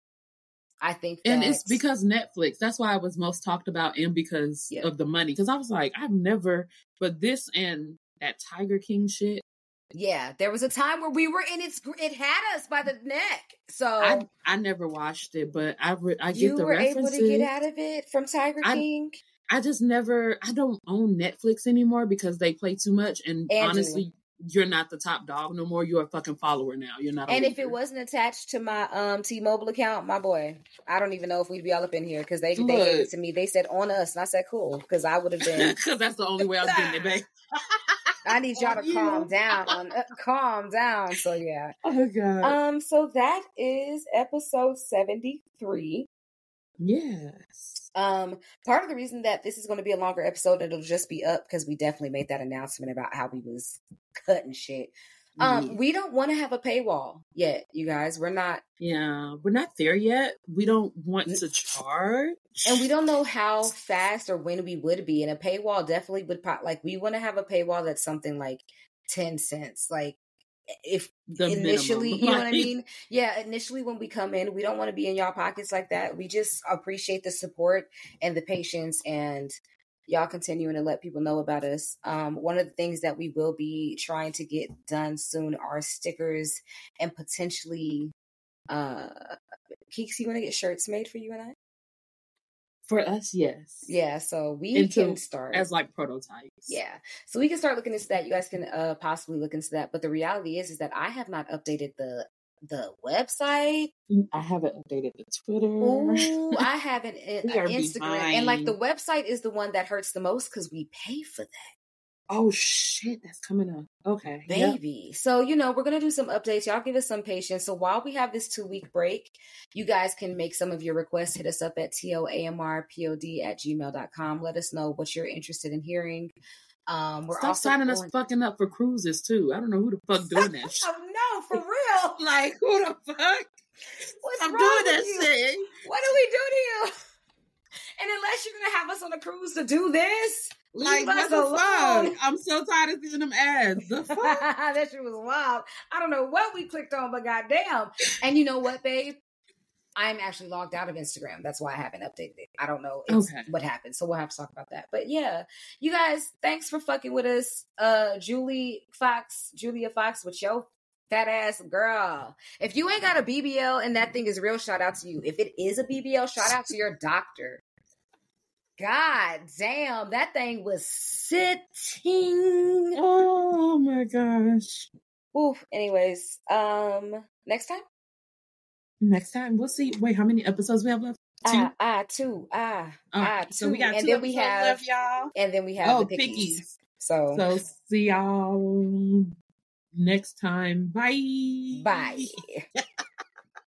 S1: I think that...
S2: And it's because Netflix. That's why it was most talked about, and because yeah. of the money. Because I was like, I've never... But this and that Tiger King shit.
S1: Yeah, there was a time where we were in its... It had us by the neck. So...
S2: I, I never watched it, but I, re, I get
S1: you
S2: the
S1: were
S2: references.
S1: able to get out of it from Tiger
S2: I,
S1: King?
S2: I just never... I don't own Netflix anymore because they play too much. And Andrew. honestly... You're not the top dog no more. You're a fucking follower now. You're not a
S1: And
S2: leader.
S1: If it wasn't attached to my um T-Mobile account, my boy, I don't even know if we'd be all up in here because they, they gave it to me. They said on us, and I said cool because I would have been.
S2: Because that's the only way I was getting it, babe.
S1: I need y'all to calm down. Uh, calm down. So yeah.
S2: Oh god.
S1: Um. So that is episode seventy-three.
S2: Yes.
S1: Um, part of the reason that this is going to be a longer episode, it'll just be up because we definitely made that announcement about how we was cutting shit. Um, mm-hmm. We don't want to have a paywall yet, you guys. We're not.
S2: Yeah, we're not there yet. We don't want to charge,
S1: and we don't know how fast or when we would be. And a paywall definitely would pop. Like, we want to have a paywall that's something like ten cents, like. If the initially, minimum. You know what I mean? Yeah, initially when we come in, we don't want to be in y'all pockets like that. We just appreciate the support and the patience and y'all continuing to let people know about us. Um, one of the things that we will be trying to get done soon are stickers and potentially, uh, Keeks, you want to get shirts made for you and I?
S2: For us, yes.
S1: Yeah, so we
S2: Into,
S1: can start.
S2: As like prototypes.
S1: Yeah. So we can start looking into that. You guys can uh, possibly look into that. But the reality is, is that I have not updated the the website.
S2: I haven't updated the Twitter.
S1: Ooh, I haven't uh, Instagram. Behind. And like the website is the one that hurts the most because we pay for that.
S2: Oh shit, that's coming up. Okay.
S1: Baby. Yep. So, you know, we're going to do some updates. Y'all give us some patience. So while we have this two week break, you guys can make some of your requests. Hit us up at toamrpod at gmail dot com. Let us know what you're interested in hearing. Um, we're
S2: Stop
S1: also
S2: signing
S1: going...
S2: us fucking up for cruises too. I don't know who the fuck doing that shit.
S1: Oh no, for real.
S2: Like, who the fuck?
S1: What's
S2: I'm
S1: wrong
S2: doing
S1: with
S2: that
S1: you?
S2: shit.
S1: What do we do to you? And unless you're gonna have us on a cruise to do this, leave
S2: like,
S1: us
S2: what
S1: alone.
S2: The fuck? I'm so tired of seeing them ads. The fuck?
S1: That shit was wild. I don't know what we clicked on, but goddamn. And you know what, babe? I'm actually logged out of Instagram. That's why I haven't updated it. I don't know it's
S2: okay.
S1: what happened. So we'll have to talk about that. But yeah, you guys, thanks for fucking with us. Uh, Julie Fox, Julia Fox with your fat ass girl. If you ain't got a B B L and that thing is real, shout out to you. If it is a B B L, shout out to your doctor. God damn, that thing was sitting.
S2: Oh my gosh.
S1: Oof. Anyways, um, next time?
S2: Next time. We'll see. Wait, how many episodes we have left? Two?
S1: Ah, ah, two. Ah,
S2: oh,
S1: ah, two.
S2: So we got
S1: and
S2: two
S1: then we have,
S2: left, y'all.
S1: And then we have
S2: oh,
S1: the pickies.
S2: pickies.
S1: So,
S2: so see y'all next time. Bye.
S1: Bye.